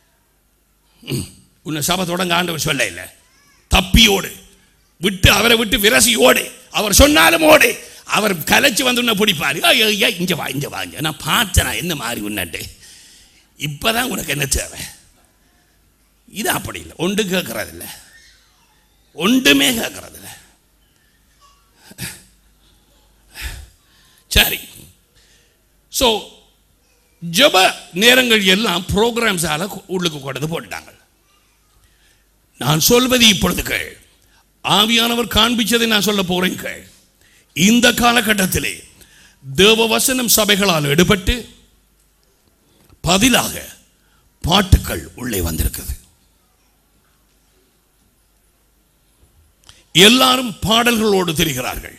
உன்னை சபை தொடங்க ஆண்டவர் சொல்ல இல்லை. தப்பியோடு விட்டு, அவரை விட்டு விரசி ஓடு. அவர் சொன்னாலும் ஓடு. அவர் கலைச்சு வந்து உன்னை பிடிப்பாரு. இங்க வா, இங்க வா, நான் பார்த்தேன் என்ன மாதிரி உன்னட்டு. இப்பதான் உனக்கு என்ன தேவை? இது அப்படி இல்லை. ஒன்று கேட்கறது இல்லை, ஒன்றுமே கேட்கறது இல்லை. சரி, ஸோ ஜெப நேரங்கள் எல்லாம் ப்ரோக்ராம்ஸால உள்ளுக்கு கொண்டு போட்டாங்க. நான் சொல்வது இப்பொழுது கேள். ஆவியானவர் காண்பிச்சதை நான் சொல்ல போறேன் கேள். இந்த காலகட்டத்திலே தேவ வசனம் சபைகளால் எடுபட்டு பதிலாக பாட்டுக்கள் உள்ளே வந்திருக்குது. எல்லாரும் பாடல்களோடு தெரிகிறார்கள்.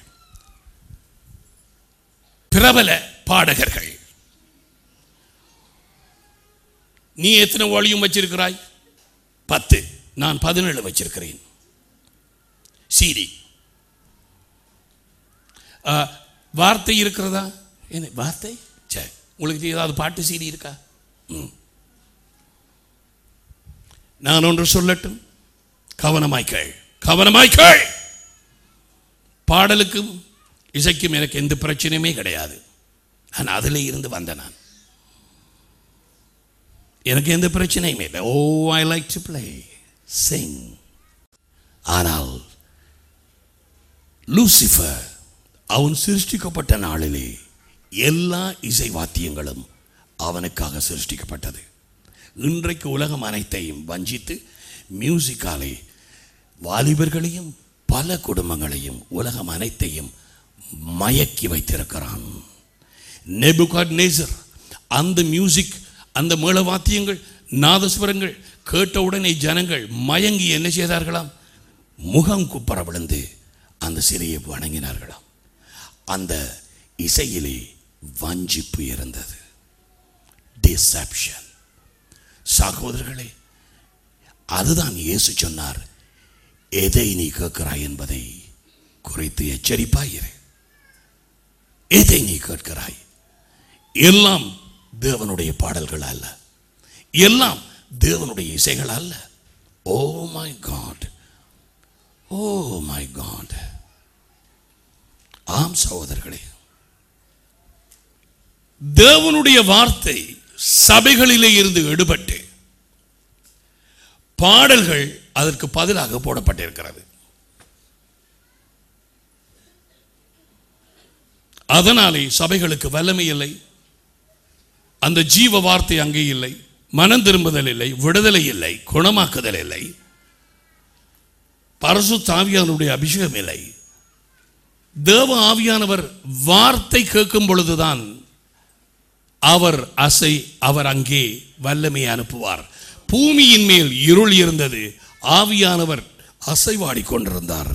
பிரபல பாடகர்கள். நீ எத்தனை வால்யூம் வச்சிருக்கிறாய்? 10. நான் 17 வச்சிருக்கிறேன். சிடி வார்த்தை இருக்கிறதா? என்ன வார்த்தை? சரி, உங்களுக்கு ஏதாவது பாட்டு சிடி இருக்கா? நான் ஒன்று சொல்லட்டும், கவனமாய் கேள், கவனமாய் கேள். பாடலுக்கும் இசைக்கும் எனக்கு எந்த பிரச்சனையுமே கிடையாது. நான் அதில் இருந்து வந்த நான், எனக்கு எந்த பிரச்சனையுமே இல்லை. Oh, I like to play, sing. ஆனால் லூசிஃபர் அவன் சிருஷ்டிக்கப்பட்ட நாளிலே எல்லா இசை வாத்தியங்களும் அவனுக்காக சிருஷ்டிக்கப்பட்டது. இன்றைக்கு உலகம் அனைத்தையும் வஞ்சித்து மியூசிக்காலே வாலிபர்களையும் பல குடும்பங்களையும் உலகம் அனைத்தையும் மயக்கி வைத்திருக்கிறான். நேபுகாத்நேசர் அந்த மியூசிக், அந்த மேளவாத்தியங்கள், நாதஸ்வரங்கள் கேட்டவுடனே ஜனங்கள் மயங்கி என்ன செய்தார்களாம்? முகம் குப்பர விழுந்து அந்த சிலையை வணங்கினார்களாம். அந்த இசையிலே வஞ்சிப்பு இருந்தது, டிசெப்ஷன். சகோதரர்களே, அதுதான் இயேசு சொன்னார், எதை நீ கேட்கிறாய் என்பதை குறித்து எச்சரிப்பாயிரு. எதை நீ கேட்கிறாய்? எல்லாம் தேவனுடைய பாடல்கள் அல்ல, எல்லாம் தேவனுடைய இசைகள் அல்ல. Oh my God, oh my God. ஆம் சகோதரர்களே, தேவனுடைய வார்த்தை சபைகளிலே இருந்து எடுபட்டு பாடல்கள் அதற்கு பதிலாக போடப்பட்டிருக்கிறது. அதனாலே சபைகளுக்கு வல்லமை இல்லை, அந்த ஜீவ வார்த்தை அங்கே இல்லை, மனம் திரும்புதல் இல்லை, விடுதலை இல்லை, குணமாக்குதல் இல்லை, பரிசுத்த ஆவியானவருடைய அபிஷேகம் இல்லை. தேவ ஆவியானவர் வார்த்தை கேட்கும் பொழுதுதான் அவர் அங்கே வல்லமை அனுப்புவார். பூமியின் மேல் இருள் இருந்தது, ஆவியானவர் அசைவாடி கொண்டிருந்தார்.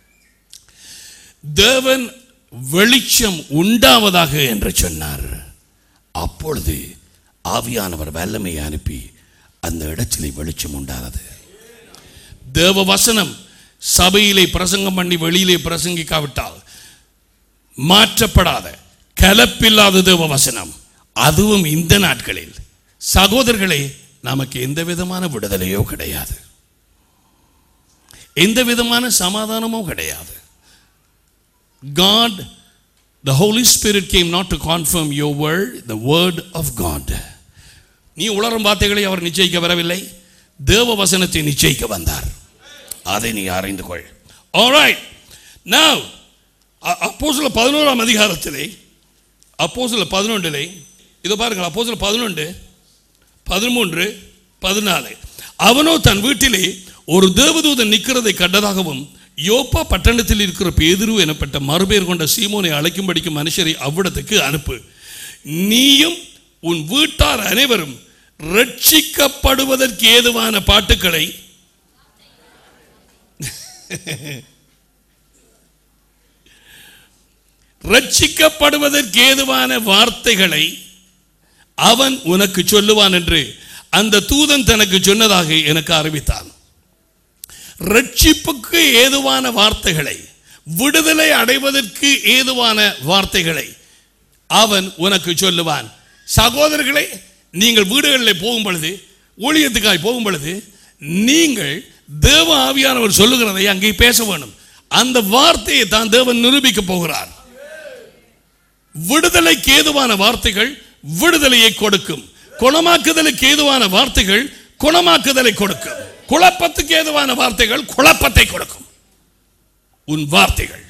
தேவன் வெளிச்சம் உண்டாவதாக என்று சொன்னார். அப்பொழுது ஆவியானவர் வல்லமை அனுப்பி அந்த இடத்திலே வெளிச்சம் உண்டானது. தேவ வசனம் சபையிலே பிரசங்கம் பண்ணி வெளியிலே பிரசங்கிக்காவிட்டால் மாற்றப்படாத கலப்பில்லாத தேவ வசனம், அதுவும் இந்த நாட்களில் சகோதரர்களே, நமக்கு எந்த விதமான விடுதலையோ கிடையாது, எந்த விதமான சமாதானமோ கிடையாது. God, the Holy Spirit came not to confirm your word, the word of God. நீ உளறும் வார்த்தைகளை அவர் நிச்சயிக்க வரவில்லை. தேவ வசனத்தை நிச்சயிக்க வந்தார். அதை நீ அறிந்து கொள். Alright. Now அப்போஸ்தலர் 11ஆம் அதிகாரத்திலே அப்போஸ்தலர் 11 இதோ பாருங்கள். அப்போஸ்தலர் 11 13 14 அவனோ தன் வீட்டிலே ஒரு தேவதூதன் நிற்கிறதை கண்டதாகவும் யோப்பா பட்டணத்தில் இருக்கிற பேதுரு எனப்பட்ட மறுபெயர் கொண்ட சீமோனை அழைக்கும்படிக்கு மனுஷரை அவ்விடத்துக்கு அனுப்பு, நீயும் உன் வீட்டார் அனைவரும் ரட்சிக்கப்படுவதற்கு ஏதுவான பாட்டுக்களை ரட்சிக்கப்படுவதற்கு ஏதுவான வார்த்தைகளை அவன் உனக்கு சொல்லுவான் என்று அந்த தூதன் தனக்கு சொன்னதாக எனக்கு அறிவித்தான். ரட்சிப்புக்கு ஏதுவான வார்த்தைகளை, விடுதலை அடைவதற்கு ஏதுவான வார்த்தைகளை அவன் உனக்கு சொல்லுவான். சகோதரர்களே, நீங்கள் வீடுகளில் போகும் பொழுது, ஊழியத்துக்காய் போகும் பொழுது, நீங்கள் தேவ ஆவியானவர் சொல்லுகிறதை அங்கே பேச வேண்டும். அந்த வார்த்தையை தான் தேவன் நிரூபிக்க போகிறார். விடுதலைக்கு ஏதுவான வார்த்தைகள் விடுதலையை கொடுக்கும். குணமாக்குதலுக்கு ஏதுவான வார்த்தைகள் குணமாக்குதலை கொடுக்கும். குழப்பத்துக்கு ஏதுவான வார்த்தைகள் குழப்பத்தை கொடுக்கும். உன் வார்த்தைகள்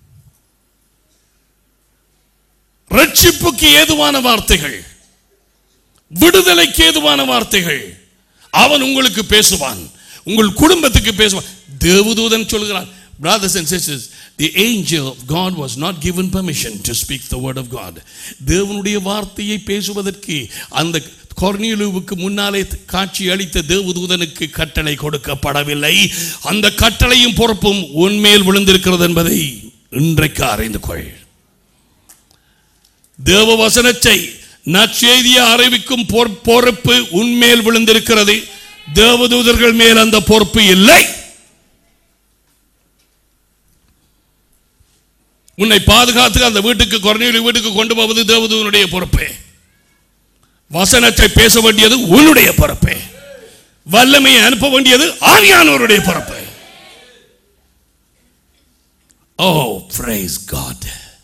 ரட்சிப்புக்கு ஏதுவான வார்த்தைகள், விடுதலைக்கு ஏதுவான வார்த்தைகள் அவன் உங்களுக்கு பேசுவான், உங்கள் குடும்பத்துக்கு பேசுவான். தேவதூதன் சொல்கிறான். Brothers and sisters, the angel of God was not given permission to speak the word of God. தேவனுடைய வார்த்தையை பேசுவதற்கு அந்த கொர்நேலியுவுக்கு முன்னாலே காட்சி அளித்த தேவதூதனுக்கு கட்டளை கொடுக்கப்படவில்லை. அந்த கட்டளையும் பொறுப்பும் உன்மேல் விழுந்திருக்கிறது என்பதை இன்றைக்கு அறிந்து கொள். தேவ வசனத்தை நற்செய்தியை அறிவிக்கும் பொறுப்பு உன்மேல் விழுந்திருக்கிறது. தேவதூதர்கள் மேல் அந்த பொறுப்பு இல்லை. உன்னை பாதுகாத்து அந்த வீட்டுக்கு, கொர்நேலியு வீட்டுக்கு கொண்டு போவது தேவதூதனுடைய பொறுப்பு. வசனத்தை பேச வேண்டியது உன்னுடைய பொறுப்பு. வல்லமையை அனுப்ப வேண்டியது ஆவியானவருடைய பொறுப்பு. Oh, praise God.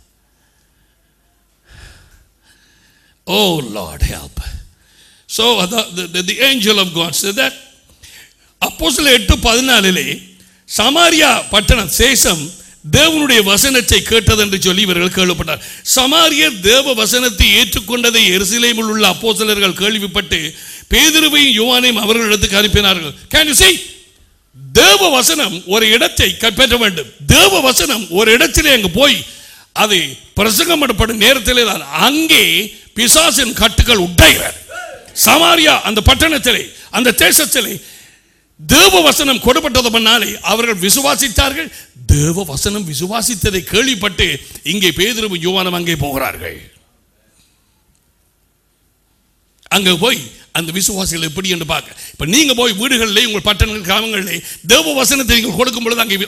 Oh Lord, help. So the angel of God said that. அப்போஸ்தலர் 8:14 சமாரியா பட்டண சேஷம் தேவனுடைய வசனத்தை கேட்டது என்று சொல்லி இவர்கள் கேள்விப்பட்டார். சமாரியர் தேவ வசனத்தை ஏற்றுக்கொண்டதை எருசலேமில் உள்ள அப்போஸ்தலர்கள் கேள்விப்பட்டு பேதுருவையும் யோவானையும் அவர்களிடத்துக்கு அனுப்பினார்கள். Can you see? தேவ வசனம் ஒரு இடத்தை கைப்பற்ற வேண்டும். தேவ வசனம் ஒரு இடத்திலே அங்கு போய் அது பிரசங்கம் பண்ணப்படும் நேரத்திலே தான் அங்கே பிசாசின் கட்டுகள் உடைகிறது. சமாரியா அந்த பட்டணத்திலே, அந்த தேசத்திலே தேவ வசனம் கொடுப்பட்டது முன்னாலே அவர்கள் விசுவாசித்தார்கள். தேவ வசனம் விசுவாசித்ததை கேள்விப்பட்டு இங்கே பேதுருவும் யோவானும் அங்கே போகிறார்கள். அங்கே போய் அந்த விசுவாசிகள் எப்படி என்று பார்க்க. இப்ப நீங்க போய் வீடுகளிலே, உங்கள் பட்டணங்கள், கிராமங்களிலே தேவ வசனத்தை நீங்கள் கொடுக்கும் பொழுது அங்கே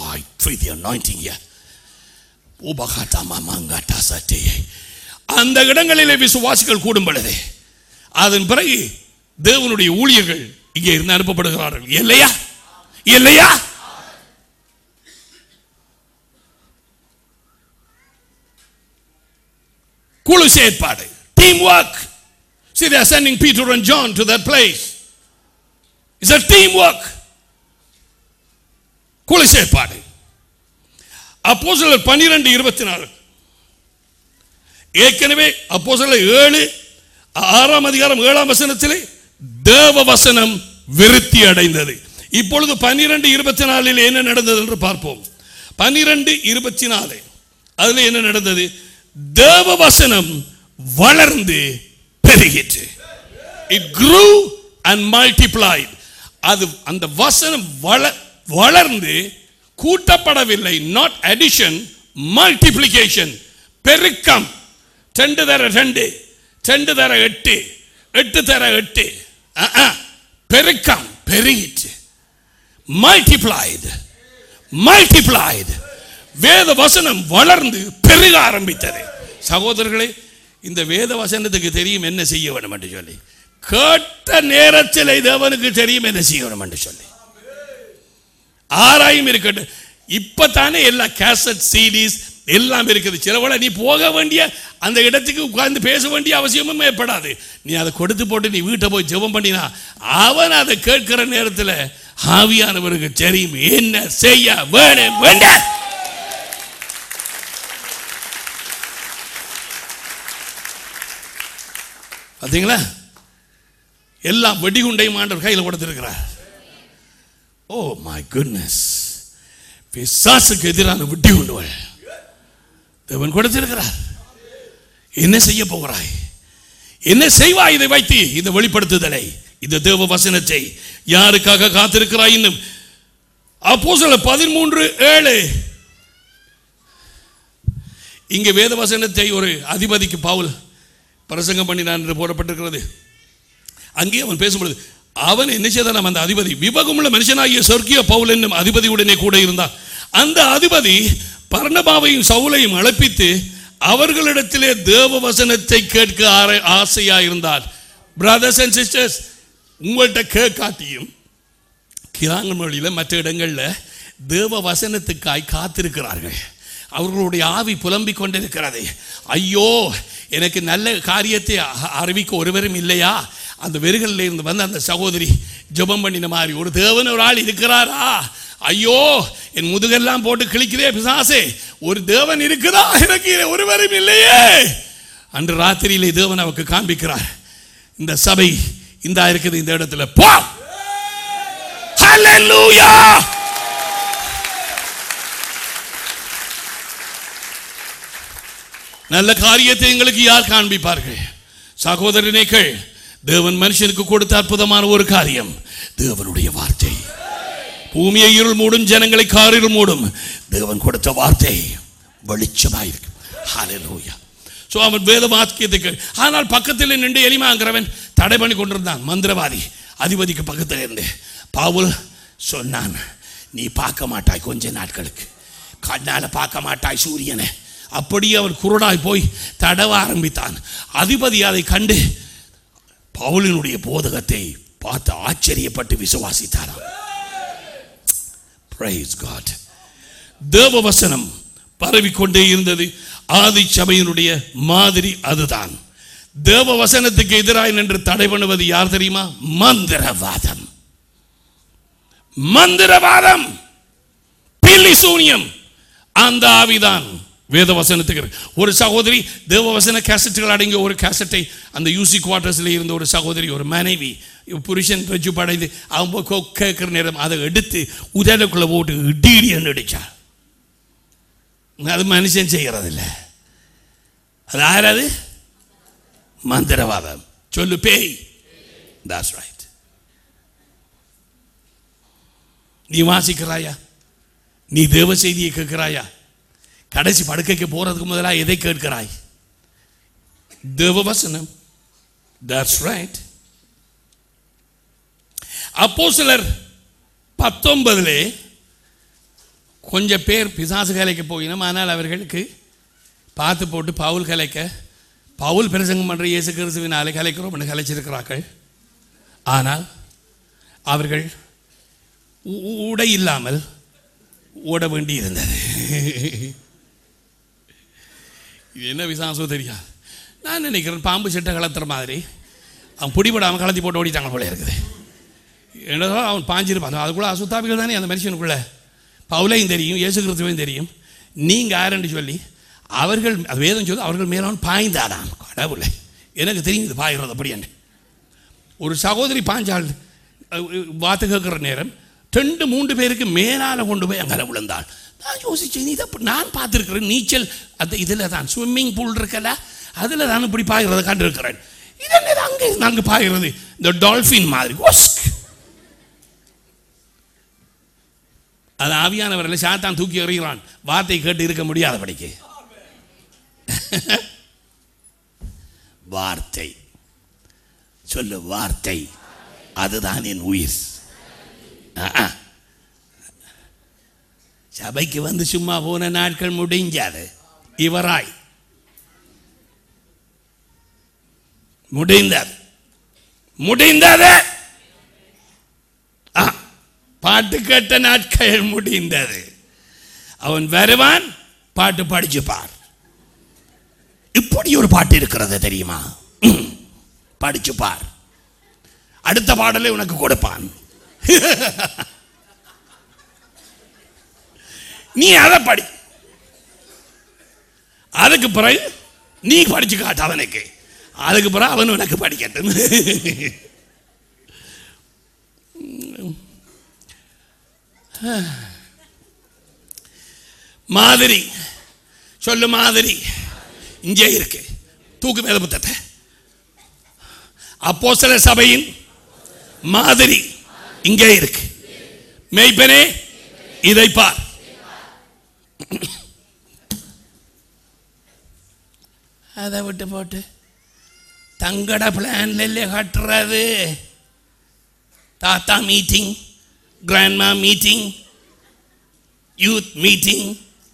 அந்த இடங்களிலே விசுவாசிகள் கூடும் பொழுது அதன் பிறகு தேவனுடைய ஊழியர்கள் இங்கே இருந்து அனுப்பப்படுகிறார்கள். இல்லையா? இல்லையா? குழு செயற்பாடு, team work. See, they are sending Peter and John to that place. It's a team work. குழு செயற்பாடு. அப்போஸ்தலர் 12:24 ஏற்கனவே அப்போஸ்தலர் 6ஆம் அதிகாரம் 7ஆம் வசனத்திலே தேவ வசனம் விருத்தி அடைந்தது. இப்பொழுது 12:24 என்ன நடந்தது என்று பார்ப்போம். 12:24 அதுல என்ன நடந்தது? தேவ வசனம் வளர்ந்து பெருகிற்று. It grew and multiplied. அது அந்த வசனம் வளர்ந்து கூட்டப்படவில்லை. not addition, multiplication. பெருக்கம். 2 தர 2, 2 தர 8, 8 தர 8. பெருக்கம், பெருகிற்று. multiplied, multiplied. வேத வசனம் வளர்ந்து பெருக ஆரம்பித்தது. சகோதரர்களே, இந்த வேத வசனத்துக்கு தெரியும் என்ன செய்ய வேண்டும் என்று சொல்லி. கேட்ட நேரத்தில் தேவனுக்கு தெரியும் என்ன செய்ய வேண்டும் என்று சொல்லி. ஆராயும் இருக்கட்டும். இப்பதானே எல்லா கேசட், சிடிஸ் எல்லாம் இருக்குது. சிலவள நீ போக வேண்டிய அந்த இடத்துக்கு உட்கார்ந்து பேச வேண்டிய அவசியமும் ஏற்படாது. நீ அதை கொடுத்து போட்டு நீ வீட்டை போய் ஜெபம் பண்ணினா அவன் அதை கேட்கிற நேரத்தில் ஆவியானவருக்கு தெரியும் என்ன செய்ய வேணும். பார்த்தீங்களா? எல்லாம் வெடிகுண்டையும் ஆண்டவர் கையில் கொடுத்திருக்கிறார். ஓ மை குட்னஸ், பிசாசுக்கு எதிரான வெடிகுண்டுகள் தேவன் கொடுத்திருக்கிறார். என்ன செய்ய போகிறாய்? என்ன செய்வாய்? இதை வைத்து இந்த வெளிப்படுத்துதலை, இந்த தேவ வசனத்தை யாருக்காக காத்திருக்கிறாய்? இன்னும் அப்போஸ்தலர் 13:7 இங்கே வேத வசனத்தை ஒரு அதிபதிக்கு பவுல் பிரசங்கம் பண்ணினான் என்று போடப்பட்டிருக்கிறது. அங்கே அவன் பேசும்பொழுது அவன் என்ன செய்தான்? அந்த அதிபதி விவேகமுள்ள மனுஷனாகிய சொர்க்கிய பவுல் என்னும் அதிபதியுடனே கூட இருந்தான். அந்த அதிபதி பர்னபாவையும் சவுலையும் அழைப்பித்து அவர்களிடத்திலே தேவ வசனத்தை கேட்க ஆசையாயிருந்தார். பிரதர்ஸ் அண்ட் சிஸ்டர்ஸ், உங்கள்கிட்ட கேட்காட்டியும் கிராங்க மொழியில் மற்ற இடங்களில் தேவ வசனத்துக்காய் காத்திருக்கிறார்கள். அவர்களுடைய ஆவி புலம்பிக் கொண்டிருக்கிறது. ஐயோ, எனக்கு நல்ல காரியத்தை அறிவிக்க ஒருவரும் இல்லையா? அந்த வெறுகளில் இருந்து வந்து அந்த சகோதரி ஜெபம் பண்ணின மாதிரி ஒரு தேவன் ஒரு ஆள் இருக்கிறாரா? ஐயோ, என் முதுகெல்லாம் போட்டு கிழிக்கிறே பிசாசே, ஒரு தேவன் இருக்குதா? எனக்கு ஒருவரும் இல்லையே. அன்று ராத்திரியிலே தேவன் அவருக்கு காண்பிக்கிறார், இந்த சபை இந்த இருக்குது, இந்த இடத்துல போ. ஹல்லேலூயா! நல்ல காரியத்தை எங்களுக்கு யார் காண்பிப்பார்கள்? சகோதரனேக்கள், தேவன் மனுஷனுக்கு கொடுத்த அற்புதமான ஒரு காரியம் தேவனுடைய வார்த்தை. பூமியை இருள் மூடும், ஜனங்களை காரிருள் மூடும். தேவன் கொடுத்த வார்த்தை வெளிச்சமாயிருக்கும். ஹல்லேலூயா! சோ அவன் வேத வாக்கியத்துக்கு, ஆனால் பக்கத்தில் நின்று எலிமாங்கிறவன் தடை பண்ணி கொண்டிருந்தான். மந்திரவாதி அதிபதிக்கு பக்கத்தில் இருந்து பவுல் சொன்னான், நீ பார்க்க மாட்டாய், கொஞ்ச நாட்களுக்கு கண்ணால பார்க்க மாட்டாய் சூரியனை. அப்படியே அவன் குருடாய் போய் தடவ ஆரம்பித்தான். அதிபதி அதை கண்டு பவுலினுடைய போதகத்தை பார்த்து ஆச்சரியப்பட்டு விசுவாசித்தாராம். Praise God. தேவ வசனம் பரவிக்கொண்டே இருந்தது. ஆதி சபையினுடைய மாதிரி அதுதான். தேவ வசனத்துக்கு எதிராக நின்று தடை பண்ணுவது யார் தெரியுமா? மந்திரவாதம். மந்திரவாதம், பில்லி சூனியம். அந்த ஆவிதான் வேத வசனத்துக்கு. ஒரு சகோதரி தேவ வசன கேசட்டுகள் அடங்கிய ஒரு கேசட்டை அந்த யூசி குவார்டர்ஸில் இருந்த ஒரு சகோதரி, ஒரு மனைவி, புருஷன் ரஜு படைந்து அவன் கேட்கிற நேரம் அதை எடுத்து உதலுக்குள்ள போட்டு இடி அடிச்சாள். அது மனுஷன் செய்யறதில்லை. அது ஆறாது மந்திரவாதம். சொல்லு பேய். That's right. நீ வாசிக்கிறாயா? நீ தேவ செய்தியை கேட்கிறாயா? கடைசி படுக்கைக்கு போறதுக்கு முதலா எதை கேட்கிறாய்? தேவ வசனம். That's right. அப்போஸ்தலர் 19 கொஞ்சம் பேர் பிசாசு கலைக்க போயினோம். ஆனால் அவர்களுக்கு பார்த்து போட்டு பவுல் கலைக்க, பவுல் பிரசங்கம் பண்ற இயேசு கிறிஸ்துவினாலே கலைக்கிறோம் என்று கலைச்சிருக்கிறார்கள். ஆனால் அவர்கள் உடை இல்லாமல் ஓட வேண்டி இருந்தது. இது என்ன விசாசம் தெரியாது. நான் நினைக்கிறேன் பாம்பு சட்டை கலத்துற மாதிரி அவன் பிடிபடாமல் கலத்தி போட்டு ஓடிட்டாங்க போல இருக்குது. என்னதோ அவன் பாஞ்சிருப்பான். அதுக்குள்ள அசுத்தாபிகள் தானே அந்த மனுஷனுக்குள்ள. பவுலையும் தெரியும், இயேசு கிறிஸ்துவையும் தெரியும். நீங்கள் யாருன்னு சொல்லி அவர்கள், அது வேதம் சொல்லி அவர்கள் மேலே பாய்ந்தாடான். கடவுளை, எனக்கு தெரியும் இது பாய்கிறது அப்படி என்று. ஒரு சகோதரி பாஞ்சாள் வார்த்தை கேட்குற நேரம் 2-3 பேருக்கு மேலால் கொண்டு போய் அங்கே விழுந்தாள். நான் யோசிச்சேன், இதை நான் பார்த்துருக்கிறேன். நீச்சல் அந்த இதில் தான், ஸ்விம்மிங் பூல் இருக்கல, அதில் தான் இப்படி பாய்கிறத கண்டிருக்கிறேன். இதெல்லாம் அங்கே நாங்கள் பாய்கிறது இந்த டால்ஃபின் மாதிரி. அது ஆவியானவரில் சாத்தான் தூக்கி எறிகிறான், வார்த்தை கேட்டு இருக்க முடியாதபடிக்கு. வார்த்தை சொல்லு, வார்த்தை அதுதான் என் உயிர். சபைக்கு வந்து சும்மா போன நாட்கள் முடிஞ்சாது. இவராய் முடிந்தது. பாட்டு கேட்ட நாட்கள் முடிந்தது. அவன் வருவான், பாட்டு படிச்சுப்பார். இப்படி ஒரு பாட்டு இருக்கிறது தெரியுமா? படிச்சு பார், அடுத்த பாடலை உனக்கு கொடுப்பான். நீ அதை படி, அதுக்கு பிறகு நீ படிச்சு காட்டு அவனுக்கு, அதுக்கு பிறகு அவன் உனக்கு படிக்கட்டும். மாதிரி சொல்லு, மாதிரி இங்கே இருக்கு. தூக்கு வேத புத்தகத்தை. அப்போஸ்தலர் சபையின் மாதிரி இங்கே இருக்கு. மேய்ப்பனே இதை பார். அதை விட்டு போட்டு தங்கட பிளான்ல கட்டுறது. தாத்தா meeting, grandma meeting, youth meeting.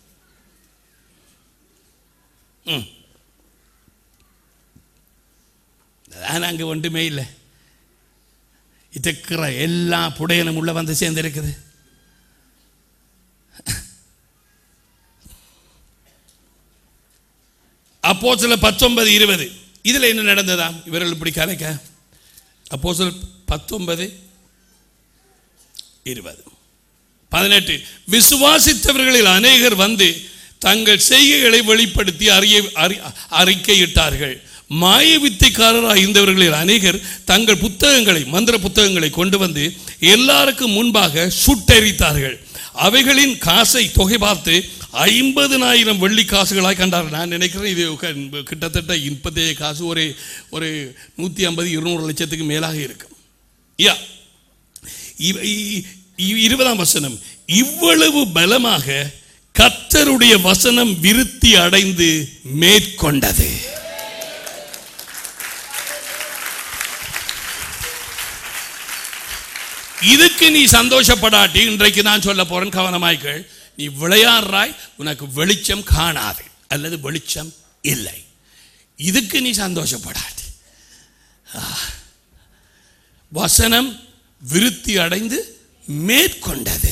அங்கே ஒன்றுமே இல்லை. இருக்கிற எல்லா புடையனும் உள்ள வந்து சேர்ந்திருக்குது. அப்போஸ்தலர் 19:20 இதுல என்ன நடந்ததா? இவர்கள் இப்படி கதைக்க. அப்போஸ்தலர் 19:20-18 விசுவாசித்தவர்களில் அநேகர் வந்து தங்கள் செய்கைகளை வெளிப்படுத்தி அறிக்கையிட்டார்கள். மாய வித்தைக்காரராக இருந்தவர்களில் அநேகர் தங்கள் புத்தகங்களை, மந்திர புத்தகங்களை கொண்டு வந்து எல்லாருக்கும் முன்பாக சுட்டெரித்தார்கள். அவைகளின் காசை தொகை பார்த்து 50,000 வெள்ளி காசுகளாய் கண்டார்கள். நான் நினைக்கிறேன் இது கிட்டத்தட்ட இப்போதைய காசு ஒரு 150-200 லட்சத்துக்கு மேலாக இருக்கும். 20ஆம் வசனம், இவ்வளவு பலமாக கர்த்தருடைய வசனம் விருத்தி அடைந்து மேற்கொண்டது. இதுக்கு நீ சந்தோஷப்படாட்டி இன்றைக்கு நான் சொல்ல போறேன், கவனமாய்கள். நீ விளையாடுறாய், உனக்கு வெளிச்சம் காணாது அல்லது வெளிச்சம் இல்லை. இதுக்கு நீ சந்தோஷப்படாட்டி, வசனம் விருத்தி அடைந்து மேற்கொண்டது.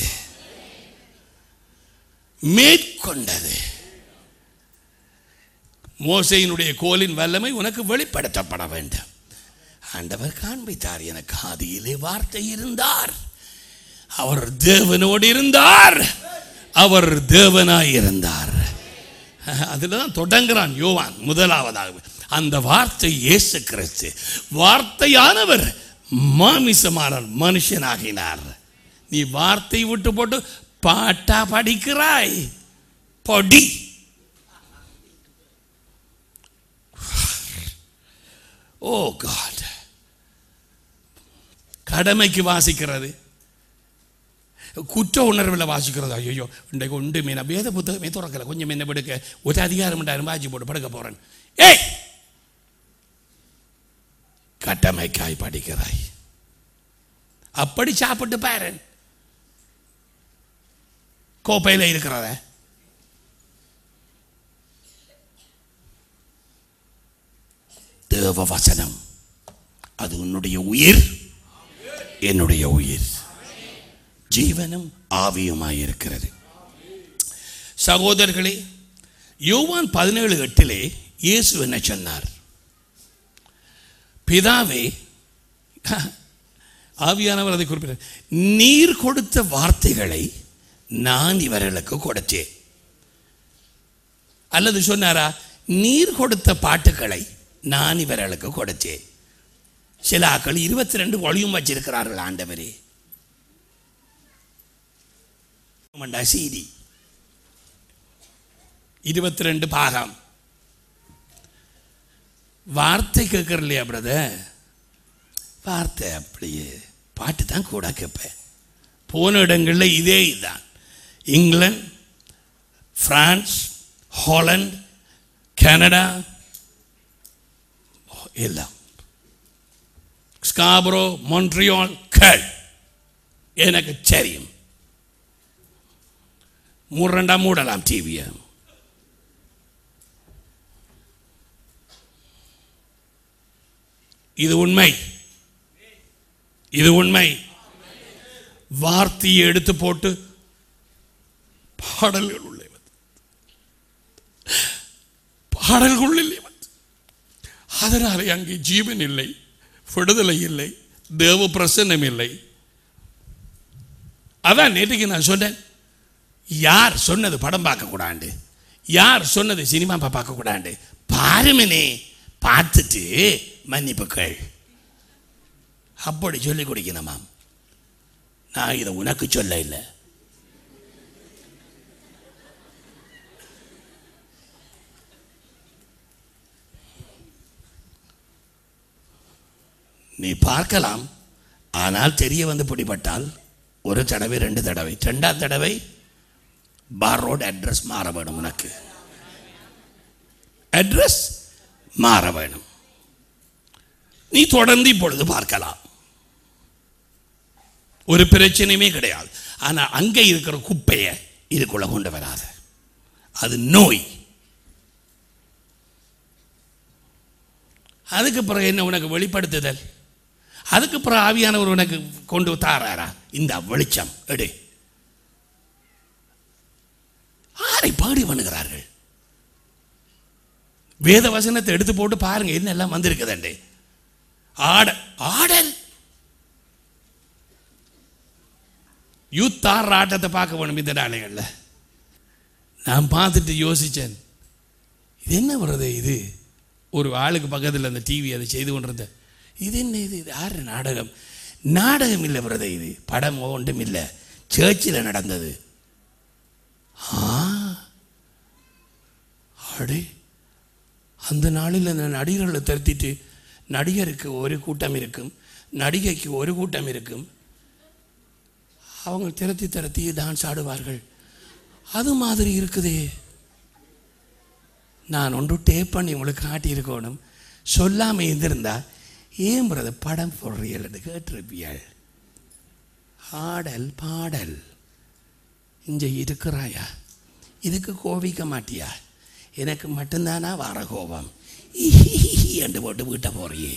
மோசேயினுடைய கோலின் வல்லமை உனக்கு வெளிப்படுத்தப்பட வேண்டும். ஆண்டவர் காண்பித்தார், எனக்கு ஆதியிலே வார்த்தை இருந்தார், அவர் தேவனோடு இருந்தார், அவர் தேவனாய் இருந்தார். அதுலதான் தொடங்குறான் யோவான் முதலாவதாக. அந்த வார்த்தை இயேசு கிறிஸ்து. வார்த்தையானவர் மாமிசமானார், மனுஷனாகினார். நீ வார்த்தை விட்டு போட்டு பாட்டா படிக்கிறாய். படி. Oh God. கடமைக்கு வாசிக்கிறது, குற்ற உணர்வில் வாசிக்கிறது. ஐயோ இன்றைக்கு உண்டு மீனா வேத புத்தகமே துறக்கல, கொஞ்சம் என்ன படுக்க ஒரு அதிகாரம் வாசி போட்டு படுக்க போறேன். ஏய், கடமைக்காய் படிக்கிறாய். அப்படி சாப்பிட்டு பாரு, கோப்பையில் இருக்கிறத. தேவ வசனம் அது உன்னுடைய உயிர், என்னுடைய உயிர், ஜீவனும் ஆவியுமாயிருக்கிறது. சகோதரர்களே, யோவான் 17:8 இயேசு என்ன சொன்னார்? பிதாவே, ஆவியானவர் அதை குறிப்பிட்டார், நீர் கொடுத்த வார்த்தைகளை நான் இவர்களுக்கு கொடுத்தேன். அல்லது சொன்னாரா, நீர் கொடுத்த பாட்டுகளை நான் இவர்களுக்கு கொடுத்தேன். சில ஆக்கள் 22 வால்யூம் வச்சிருக்கிறார்கள். ஆண்டவரே, CD 22 பாகம் வார்த்தை கேட்கற இல்லையா பிரதர்? வார்த்தை அப்படியே பாட்டு தான் கூட கேட்பேன். போன இடங்களில் இதே இதுதான். இங்கிலாந்து, பிரான்ஸ், ஹாலந்து, கனடா எல்லாம், ஸ்காப்ரோ, மொன்ட்ரியால், கேள் எனக்கு தெரியும். மூடலாம் டிவியை. இது உண்மை, இது உண்மை. வார்த்தையை எடுத்து போட்டு பாடல்கள் உள்ளே ஆடல்குள்ளில் அதனாலே அங்கே ஜீவன் இல்லை, விடுதலை இல்லை, தேவ பிரசன்னம் இல்லை. அதான் நேற்றுக்கு நான் சொன்னேன், யார் சொன்னது படம் பார்க்கக்கூடாண்டு, யார் சொன்னது சினிமா பார்க்கக்கூடாண்டு, பாருமனே பார்த்துட்டு மன்னிப்புக்கள் அப்படி சொல்லி கொடுக்கணுமாம். நான் இதை உனக்கு சொல்ல இல்லை, நீ பார்க்கலாம். ஆனால் தெரிய வந்து பிடிபட்டால் ஒரு தடவை 2 தடவை, 2ஆம் தடவை பார் ரோட் அட்ரஸ் மாற வேணும், உனக்கு அட்ரஸ் மாற வேணும். நீ தொடர்ந்து இப்பொழுது பார்க்கலாம், ஒரு பிரச்சனையுமே கிடையாது. ஆனால் அங்கே இருக்கிற குப்பையை இதுக்குள்ள கொண்டு வராத, அது நோய். அதுக்கு பிறகு என்ன உனக்கு வெளிப்படுத்துதல், அதுக்கு பிறகு ஆவியானவர் உனக்கு கொண்டு தாராரா, இந்த வெளிச்சம் எடு. ஆரை பாடி பண்ணுகிறார்கள். வேத வசனத்தை எடுத்து போட்டு பாருங்க என்னெல்லாம் வந்திருக்குதே. ஆடல் யூத் ஆடுற ஆட்டத்தை பார்க்க வேணும் இந்த நாளைகளில். நான் பார்த்துட்டு யோசித்தேன், இது என்ன வருது, இது ஒரு ஆளுக்கு பக்கத்தில் அந்த டிவி அதை செய்து கொண்டிருந்த, இது என்ன, இது யார் நாடகம்? நாடகம் இல்லை பிரதே, இது படம் ஒன்றும் இல்லை, சர்ச்சில் நடந்தது. அடே, அந்த நாளில் அந்த நடிகர்களை திருத்திட்டு, நடிகருக்கு ஒரு கூட்டம் இருக்கும், நடிகைக்கு ஒரு கூட்டம் இருக்கும், அவங்க திரத்தி டான்ஸ் ஆடுவார்கள். அது மாதிரி இருக்குதே. நான் ஒன்று டேப் பண்ணி உங்களுக்கு காட்டியிருக்கணும், சொல்லாமல் இருந்திருந்தா ஏன் பிரதர் படம் போடுறீர்கள் கேட்டிருப்பியாள். ஆடல் பாடல் இங்கே இருக்கிறாயா, இதுக்கு கோபிக்க மாட்டியா? எனக்கு மட்டும்தானா வர கோபம்? என்று போட்டு வீட்டை போறியே.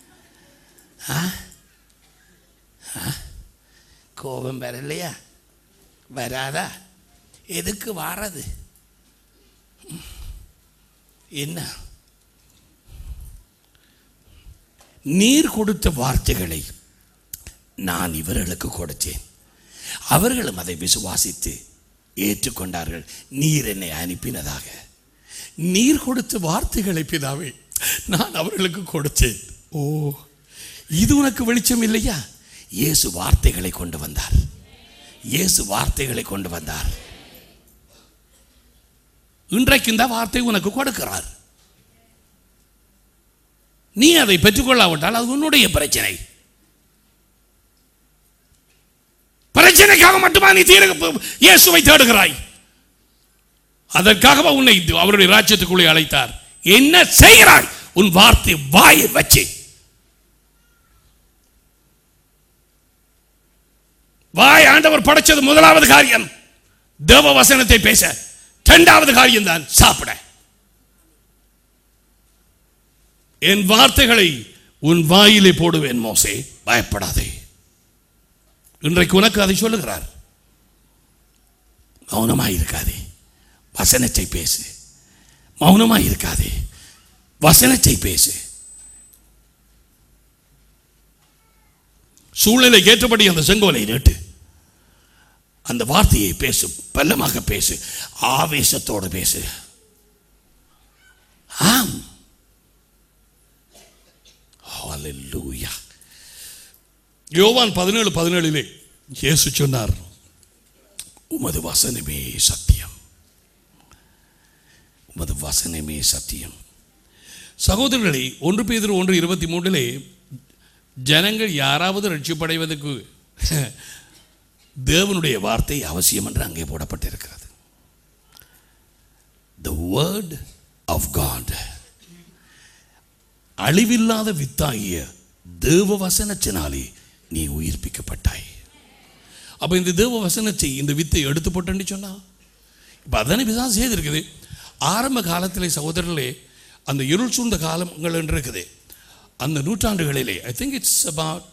கோபம் வரலையா? வராதா? எதுக்கு வாரது? என்ன நீர் கொடுத்த வார்த்தைகளை நான் இவர்களுக்கு கொடுத்தேன், அவர்களும் அதை விசுவாசித்து ஏற்றுக்கொண்டார்கள், நீர் என்னை அனுப்பினதாக. நீர் கொடுத்த வார்த்தைகளை பிதாவே நான் அவர்களுக்கு கொடுத்தேன். ஓ, இது உனக்கு வெளிச்சம் இல்லையா? இயேசு வார்த்தைகளை கொண்டு வந்தார், இயேசு வார்த்தைகளை கொண்டு வந்தார். இன்றைக்கு இந்த வார்த்தை உனக்கு கொடுக்கிறார். நீ அதை பெற்றுக்கொள்ளாவிட்டால் அது உன்னுடைய பிரச்சனை. பிரச்சனைக்காக மட்டுமா நீ இயேசுவை தேடுகிறாய்? அதற்காக உன்னை அவருடைய ராஜ்யத்துக்குள்ளே அழைத்தார். என்ன செய்கிறாய்? உன் வார்த்தை வாயை வச்சு, வாய் ஆண்டவர் படைச்சது முதலாவது காரியம் தேவ வசனத்தை பேச, 2வது காரியம் தான் சாப்பிட. என் வார்த்தைகளை உன் வாயிலே போடுவேன் மோசே, பயப்படாதே. இன்றைக்கு உனக்கு அதை சொல்லுகிறார். மௌனமாய் இருக்காதே, வசனத்தை பேசு. மௌனமாய் இருக்காதே, வசனத்தை பேசு. சூழ்நிலை ஏற்றபடி அந்த செங்கோலை நீட்டு, அந்த வார்த்தையை பேசு, பல்லமாக பேசு, ஆவேசத்தோடு பேசு. ஆம், ஹல்லேலூயா. யோவான் 17:17 இயேசு சொன்னார், உமது வசனமே சத்தியம், உமது வசனமே சத்தியம். சகோதரர்களை, 1 பேதுரு 1:23 ஜனங்கள் யாராவது ரட்சிப்படைவதற்கு தேவனுடைய வார்த்தை அவசியம் என்று அங்கே போடப்பட்டிருக்கிறது. The word of God, அழிவில்லாத வித்தாகிய தேவ வசனத்தினாலே நீ உயிர்ப்பிக்கப்பட்டாய். அப்ப இந்த தேவ வசனத்தை, இந்த வித்தை எடுத்து போட்டேன்னு சொன்னா, இப்ப அதனை பிசாசு செய்திருக்குது. ஆரம்ப காலத்திலே சகோதரர்களே, அந்த இருள் சூழ்ந்த காலங்கள் என்று இருக்குது. அந்த நூற்றாண்டுகளிலே, ஐ திங்க் இட்ஸ் அபவுட்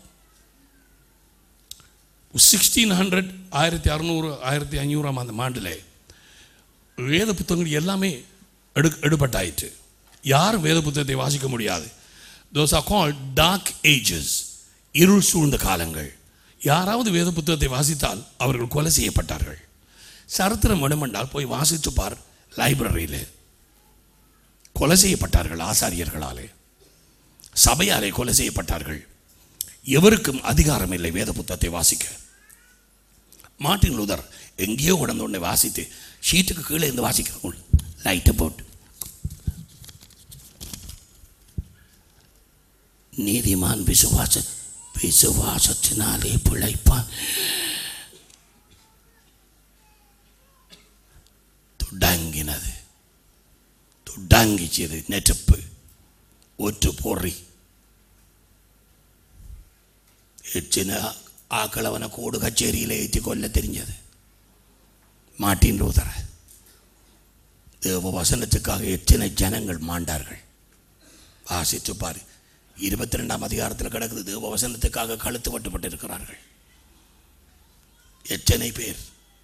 1600, 1600, 1500 அந்த ஆண்டில் வேத புத்தகங்கள் எல்லாமே எடுபட்டாயிற்று. யாரும் வேத புத்தகத்தை வாசிக்க முடியாது. Those are called dark ages. இருள் சூழ்ந்த காலங்கள். யாராவது வேத புத்தகத்தை வாசித்தால் அவர்கள் கொலை செய்யப்பட்டார்கள். சரித்திரம் வேண்டுமென்றால் போய் வாசித்து பார். லைப்ரரியில் கொலை செய்யப்பட்டார்கள், ஆசாரியர்களாலே, சபையாலே கொலை செய்யப்பட்டார்கள். எவருக்கும் அதிகாரம் இல்லை வேத புத்தகத்தை வாசிக்க. மார்ட்டின் லூதர் எங்கேயோ உடனே உடனே வாசித்து ஷீட்டுக்கு கீழே இருந்து வாசிக்கிறோம், லைட்டை போட்டு. நீதிமான் விசுவாசத்தினாலே பிழைப்பான். துடங்கினது, துடங்கிச்சது நெருப்பு, ஒற்று பொறி எச்சின ஆக்களவனை கூடு கச்சேரியில் ஏற்றி கொல்ல தெரிஞ்சது மார்ட்டின் லூதர். தேவ வசனத்துக்காக எத்தனை ஜனங்கள் மாண்டார்கள். வாசித்து பாரு. 22ஆம் அதிகாரத்தில் கிடக்குது. தேவ வசனத்துக்காக கழுத்து வெட்டப்பட்டு இருக்கிறார்கள் எத்தனை பேர்.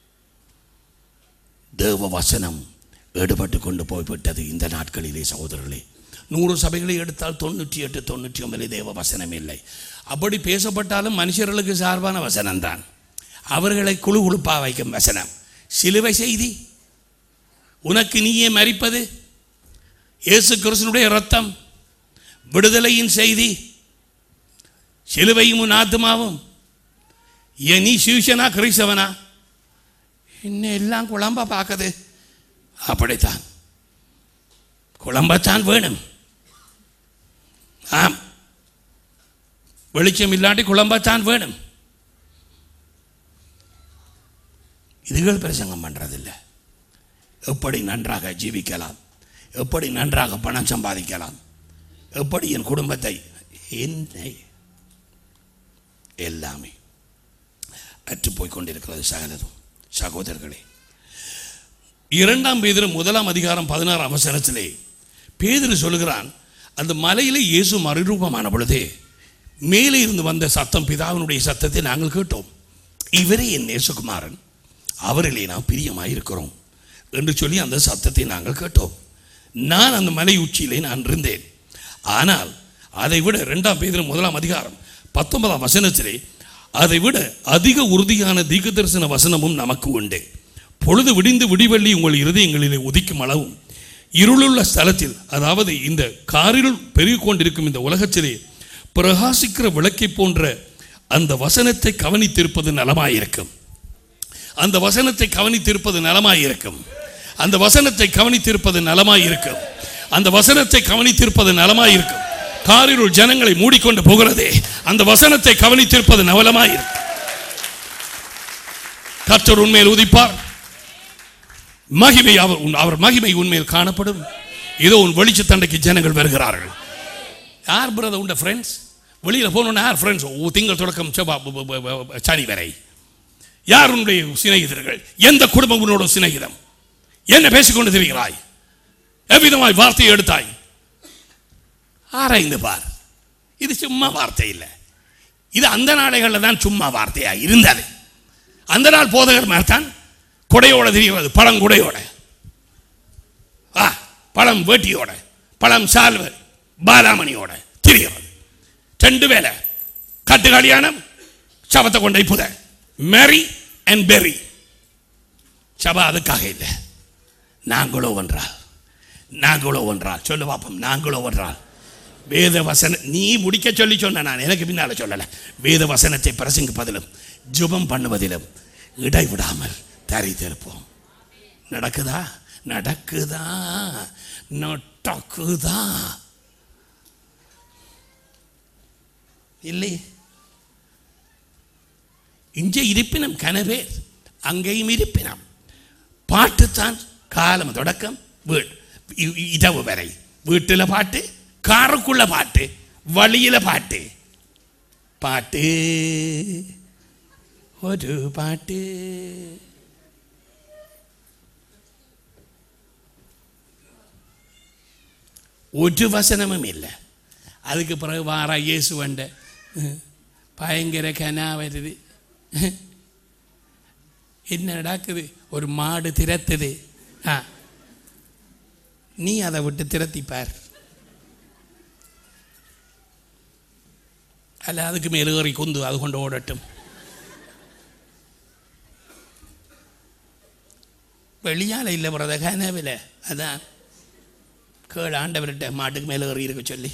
தேவ வசனம் எடுபட்டு கொண்டு போய்விட்டது இந்த நாட்களிலே சகோதரர்களே. 100 சபைகளை எடுத்தால் 98 99 தேவ வசனம் இல்லை. அப்படி பேசப்பட்டாலும் மனுஷர்களுக்கு சார்பான வசனம்தான். அவர்களை குழு குழுப்பா வைக்கும் வசனம். சிலுவை செய்தி, உனக்கு நீயே மரிப்பது, இயேசு கிறிஸ்துவினுடைய இரத்தம், விடுதலையின் செய்தி, சிலுவையும் உன் ஆத்துமாவும், நீ சிவசனா கிறிஸ்தவனா, இன்னும் எல்லாம் குழம்பா பார்க்குது. அப்படித்தான் குழம்பத்தான் வேணும். ஆம், வெளிச்சம் இல்லாட்டி குழம்பத்தான் வேணும். இதுகள் பிரசங்கம் பண்றதில்லை. எப்படி நன்றாக ஜீவிக்கலாம், எப்படி நன்றாக பணம் சம்பாதிக்கலாம், எப்படி என் குடும்பத்தை, என்னை எல்லாமே அற்றுப்போய் கொண்டிருக்கிறது சகலதும். சகோதரர்களே, 2 பேதுரு 1 அதிகாரம் 16ஆம் வசனத்திலே பேதுரு சொல்லுகிறான், அந்த மலையிலே இயேசு மறுரூபமான பொழுதே மேலே இருந்து வந்த சத்தம், பிதாவினுடைய சத்தத்தை நாங்கள் கேட்டோம். இவரே என் நேசகுமாரன், அவரிலே நாம் பிரியமாயிருக்கிறோம் என்று சொல்லி அந்த சத்தத்தை நாங்கள் கேட்டோம். நான் அந்த மலை உச்சியிலே நான் இருந்தேன். ஆனால் அதை விட 2 பேதுரு 1 அதிகாரம் 19ஆம் வசனத்திலே அதை விட அதிக உறுதியான தீர்க்கதரிசன வசனமும் நமக்கு உண்டு. பொழுது விடிந்து விடிவெள்ளி உங்கள் இருதயங்களிலே உதிக்கும் அளவும் இருளுள்ள ஸ்தலத்தில், அதாவது இந்த காரிருள் பெருகிக் கொண்டிருக்கும் இந்த உலகத்திலே பிரகாசிக்கிற விளக்கை போன்ற அந்த வசனத்தை கவனித்திருப்பது நலமாயிருக்கும். அந்த வசனத்தை கவனித்திருப்பது நலமாயிருக்கும். அந்த வசனத்தை கவனித்திருப்பது நலமாயிருக்கும். அந்த வசனத்தை கவனித்திருப்பது நலமாயிருக்கும். காரிருள் ஜனங்களை மூடிக்கொண்டு போகிறதே, அந்த வசனத்தை கவனித்திருப்பது நலமாயிருக்கும். கர்த்தர் உண்மையில் உதிப்பார். மகிமை அவர் மகிமை உண்மையில் காணப்படும். இதோ உன் வெளிச்சத்தண்டைக்கு ஜனங்கள் வருகிறார்கள். யார் பிரதர் உண்ட ஃப்ரெண்ட்ஸ்? வெளியில் போனோன்னா யார் ஃப்ரெண்ட்ஸ்? திங்கள் தொடக்கம் சனி வரை யார் உன்னுடைய சிநேகிதர்கள்? எந்த குடும்பம் உன்னோட சிநேகிதம்? என்ன பேசிக்கொண்டு தெரிகிறாய்? எவ்விதமாய் வார்த்தையை எடுத்தாய்? ஆராய்ந்து பார். இது சும்மா வார்த்தை இல்லை. இது அந்த நாளைகளில் தான் சும்மா வார்த்தையா இருந்தது. அந்த நாள் போதகர் மாதிரி தான் கொடையோட தெரிகிறது. பழங்குடையோட, பழம் வேட்டியோட, பழம் சால்வை பாலாமணியோட தெரிகிறது. 2 வேலை கட்டு கல்யாணம், சபத்தை கொண்டை புத, மேரி அண்ட் பெரி. சபை அதுக்காக இல்லை. நாங்களோ ஒன்றால் சொல்லு பாப்போம். நாங்களோ ஒன்றால் வேத வசன நீ முடிக்க சொல்லி சொன்ன, நான் எனக்கு பின்னால சொல்லலை. வேத வசனத்தை பிரசங்கிப்பதிலும் ஜெபம் பண்ணுவதிலும் இடைவிடாமல் தரித்திருப்போம். நடக்குதா? இல்லை. இங்கே இருப்பினம் கனவேர், அங்கேயும் இருப்பினம். பாட்டுத்தான் காலம் தொடக்கம் இரவு வரை. வீட்டில் பாட்டு, காருக்குள்ள பாட்டு, வழியில பாட்டு. பாட்டு ஒரு பாட்டு. ஒரு வசனமும் இல்லை. அதுக்கு பிறகு வாரா இயேசு வண்ட பயங்கர கனா வருது. என்ன நடக்குது? ஒரு மாடு திரத்துது. நீ அதை விட்டு திரத்திப்பார். அல்ல அதுக்கு மேலே ஏறி குந்து அது கொண்டு ஓடட்டும். வெளியால் இல்லை பிரத கனவில் அதான் கேள் ஆண்டவர்கிட்ட மாட்டுக்கு மேலே ஏறி இருக்க சொல்லி.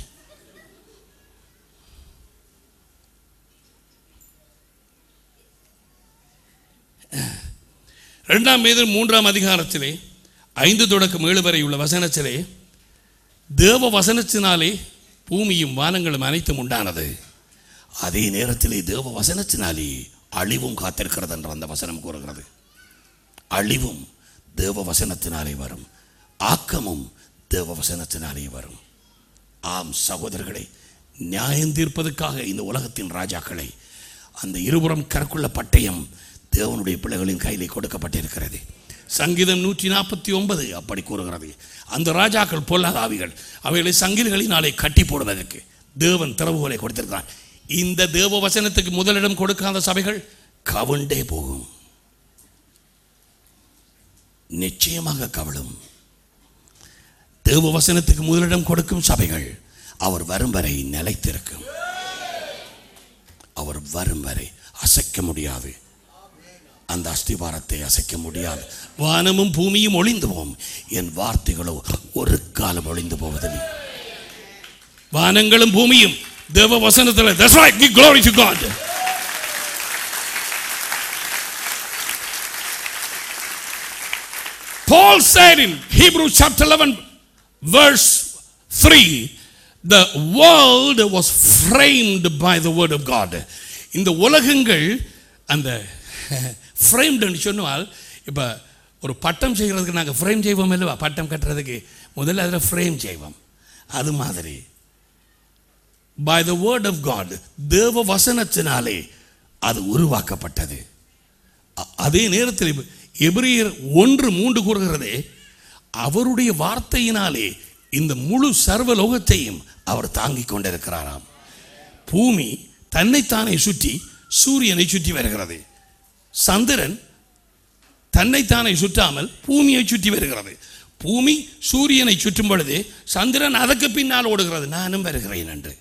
இரண்டாம் பேதுரு 3ஆம் அதிகாரத்திலே 5 தொடக்கம் 7 வரை உள்ள வசனத்திலே தேவ வசனத்தினாலே பூமியும் வானங்களும் அனைத்தும் உண்டானது, அதே நேரத்திலே தேவ வசனத்தினாலே அழிவும் காத்திருக்கிறது என்று அந்த வசனம் கூறுகிறது. அழிவும் தேவ வசனத்தினாலே வரும், ஆக்கமும் தேவ வசனத்தினாலே வரும். ஆம் சகோதரர்களே, நியாயம் தீர்ப்பதற்காக இந்த உலகத்தின் ராஜாக்களை அந்த இருபுறம் கற்குள்ள பட்டயம் தேவனுடைய பிள்ளைகளின் கையிலே கொடுக்கப்பட்டிருக்கிறது. சங்கீதம் 149 அப்படி கூறுகிறது. அந்த ராஜாக்கள் பொல்லாத ஆவிகள், அவைகளை சங்கிலிகளினாலே கட்டி போடுவதற்கு தேவன் திறவுகோலை கொடுத்திருக்கிறார். இந்த தேவ வசனத்துக்கு முதலிடம் கொடுக்காத சபைகள் கவிழ்ந்தே போகும், நிச்சயமாக கவிழும். தேவ வசனத்துக்கு முதலிடம் கொடுக்கும் சபைகள் அவர் வரும் வரை நிலைத்திருக்கும். அவர் வரும் வரை அசைக்க முடியாது, அந்த அஸ்திவாரத்தை அசைக்க முடியாது. வானமும் பூமியும் ஒளிந்து போகும், என் வார்த்தைகளோ ஒரு காலம் ஒளிந்து போவதில்லை. வானங்களும் பூமியும் தேவ வசனத்தில். That's right, give glory to God. Paul said in Hebrews chapter 11 verse 3, the world was framed by the word of God. இந்த உலகங்கள் அந்த ஃப்ரேம்டுன்னு சொன்னால், இப்போ ஒரு பட்டம் செய்கிறதுக்கு நாங்கள் ஃப்ரேம் செய்வோம் இல்லைவா, பட்டம் கட்டுறதுக்கு முதல்ல அதில் ஃப்ரேம் செய்வோம். அது மாதிரி by the word of God, தேவ வசனத்தினாலே அது உருவாக்கப்பட்டது. அதே நேரத்தில் எபிரேயர் 1:3 கூறுகிறதே, அவருடைய வார்த்தையினாலே இந்த முழு சர்வலோகத்தையும் அவர் தாங்கிக் கொண்டிருக்கிறாராம். பூமி தன்னைத்தானே சுற்றி சூரியனை சுற்றி வருகிறது, சந்திரன் தன்னைத்தானே சுற்றாமல் பூமியை சுற்றி வருகிறது. பூமி சூரியனை சுற்றும் பொழுது சந்திரன் அதற்கு பின்னால் ஓடுகிறது, நானும் வருகிறேன் என்று.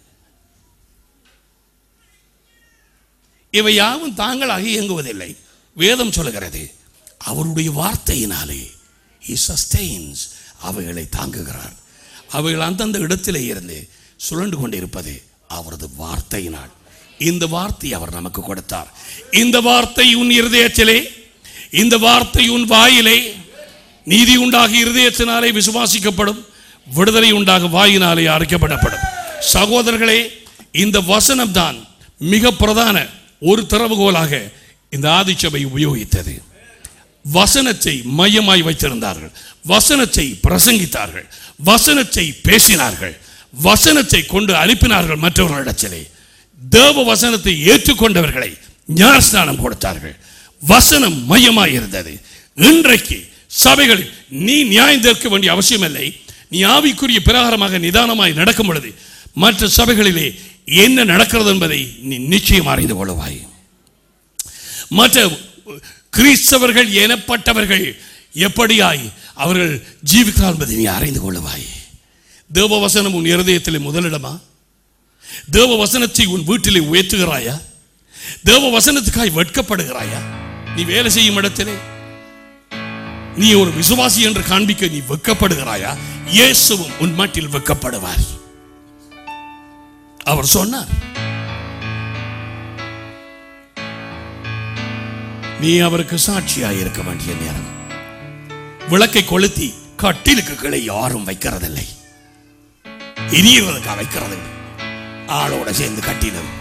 இவை யாவும் தாங்களாக இயங்குவதில்லை. வேதம் சொல்லுகிறது, அவருடைய வார்த்தையினாலே he sustains, அவைகளை தாங்குகிறார். அவைகள் அந்தந்த இடத்திலே இருந்து சுழண்டு கொண்டிருப்பது அவரது வார்த்தையினால். இந்த வார்த்தை அவர் நமக்கு கொடுத்தார். இந்த வார்த்தை உன் இருதயத்திலே, இந்த வார்த்தை உன் வாயிலே, நீதி உண்டாகி இருதயத்தினாலே விசுவாசிக்கப்படும், விடுதலை உண்டாக வாயினாலே அறிக்கப்படப்படும். சகோதரர்களே, இந்த வசனம் தான் மிக பிரதான ஒரு திறவுகோலாக இந்த ஆதிச்சபை உபயோகித்தது. வசனத்தை மையமாய் வைத்திருந்தார்கள், வசனத்தை பிரசங்கித்தார்கள், வசனத்தை பேசினார்கள், வசனத்தை கொண்டு அனுப்பினார்கள் மற்றவர்களிடத்திலே. தேவ வசனத்தை ஏற்றுக்கொண்டவர்களை ஞானஸ்நானம் கொடுத்தார்கள். வசனம் மையமாய் இருந்தது. இன்றைக்கு சபைகளில் நீ நியாயம் தீர்க்க வேண்டிய அவசியம் இல்லை. நீ ஆவிக்குரிய பிரகாரமாக நிதானமாய் நடக்கும் பொழுது மற்ற சபைகளிலே என்ன நடக்கிறது என்பதை நீ நிச்சயம் அறிந்து கொள்வாய். மற்ற கிறிஸ்தவர்கள் எனப்பட்டவர்கள் எப்படியாய் அவர்கள் ஜீவிக்கிறார் என்பதை நீ அறிந்து கொள்வாய். தேவ வசனம் உன் இருதயத்திலே முதலிடமா? தேவ வசனத்தை உன் வீட்டிலே உயர்த்துகிறாயா? தேவ வசனத்துக்காய் வெட்கப்படுகிறாயா? நீ வேலை செய்யும் இடத்திலே நீ ஒரு விசுவாசி என்று காண்பிக்க நீ வெட்கப்படுகிறாயா? இயேசுவும் உன் மட்டில் வெட்கப்படுவார். அவர் சொன்னார், நீ அவருக்கு சாட்சியாய் இருக்க வேண்டிய நேரம். விளக்கை கொளுத்தி கட்டிலுக்கு கீழே யாரும் வைக்கிறதில்லை, எரியறதுக்காக வைக்கிறது. ஆளோட சேர்ந்து கட்டிலும்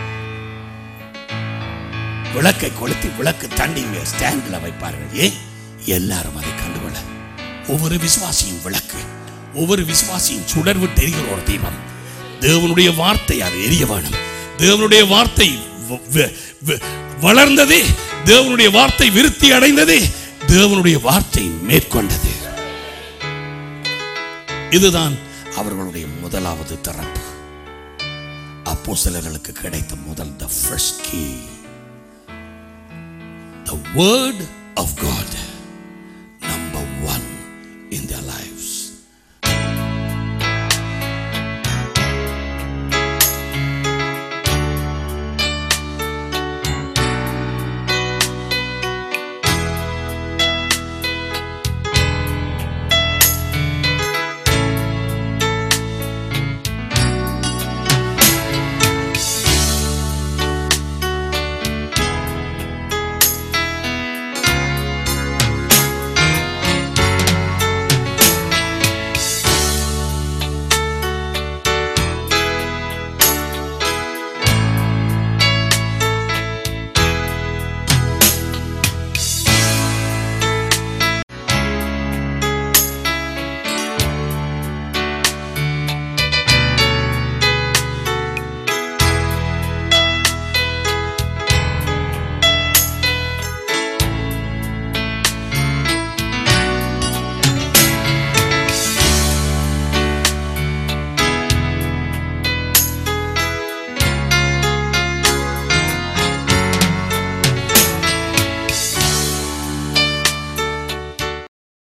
விளக்கை கொளுத்தி விளக்கு தண்ணீர் ஸ்டாண்ட்ல வைப்பார்கள். ஏன்? எல்லாரும் அதை கண்டுகொள்ள. ஒவ்வொரு விசுவாசியும் விளக்கு, ஒவ்வொரு விசுவாசியும் சுடர் விட்டு எரிகிற ஒரு தீபம். தேவனுடைய வார்த்தை அது எரிய வேணும். தேவனுடைய வார்த்தை வளர்ந்தது, தேவனுடைய வார்த்தை விருத்தி அடைந்தது, தேவனுடைய வார்த்தை மேற்கொண்டது. இதுதான் அவர்களுடைய முதலாவது திறப்பு. அப்போஸ்தலர்களுக்கு கிடைத்த முதல் the first key, the word of God.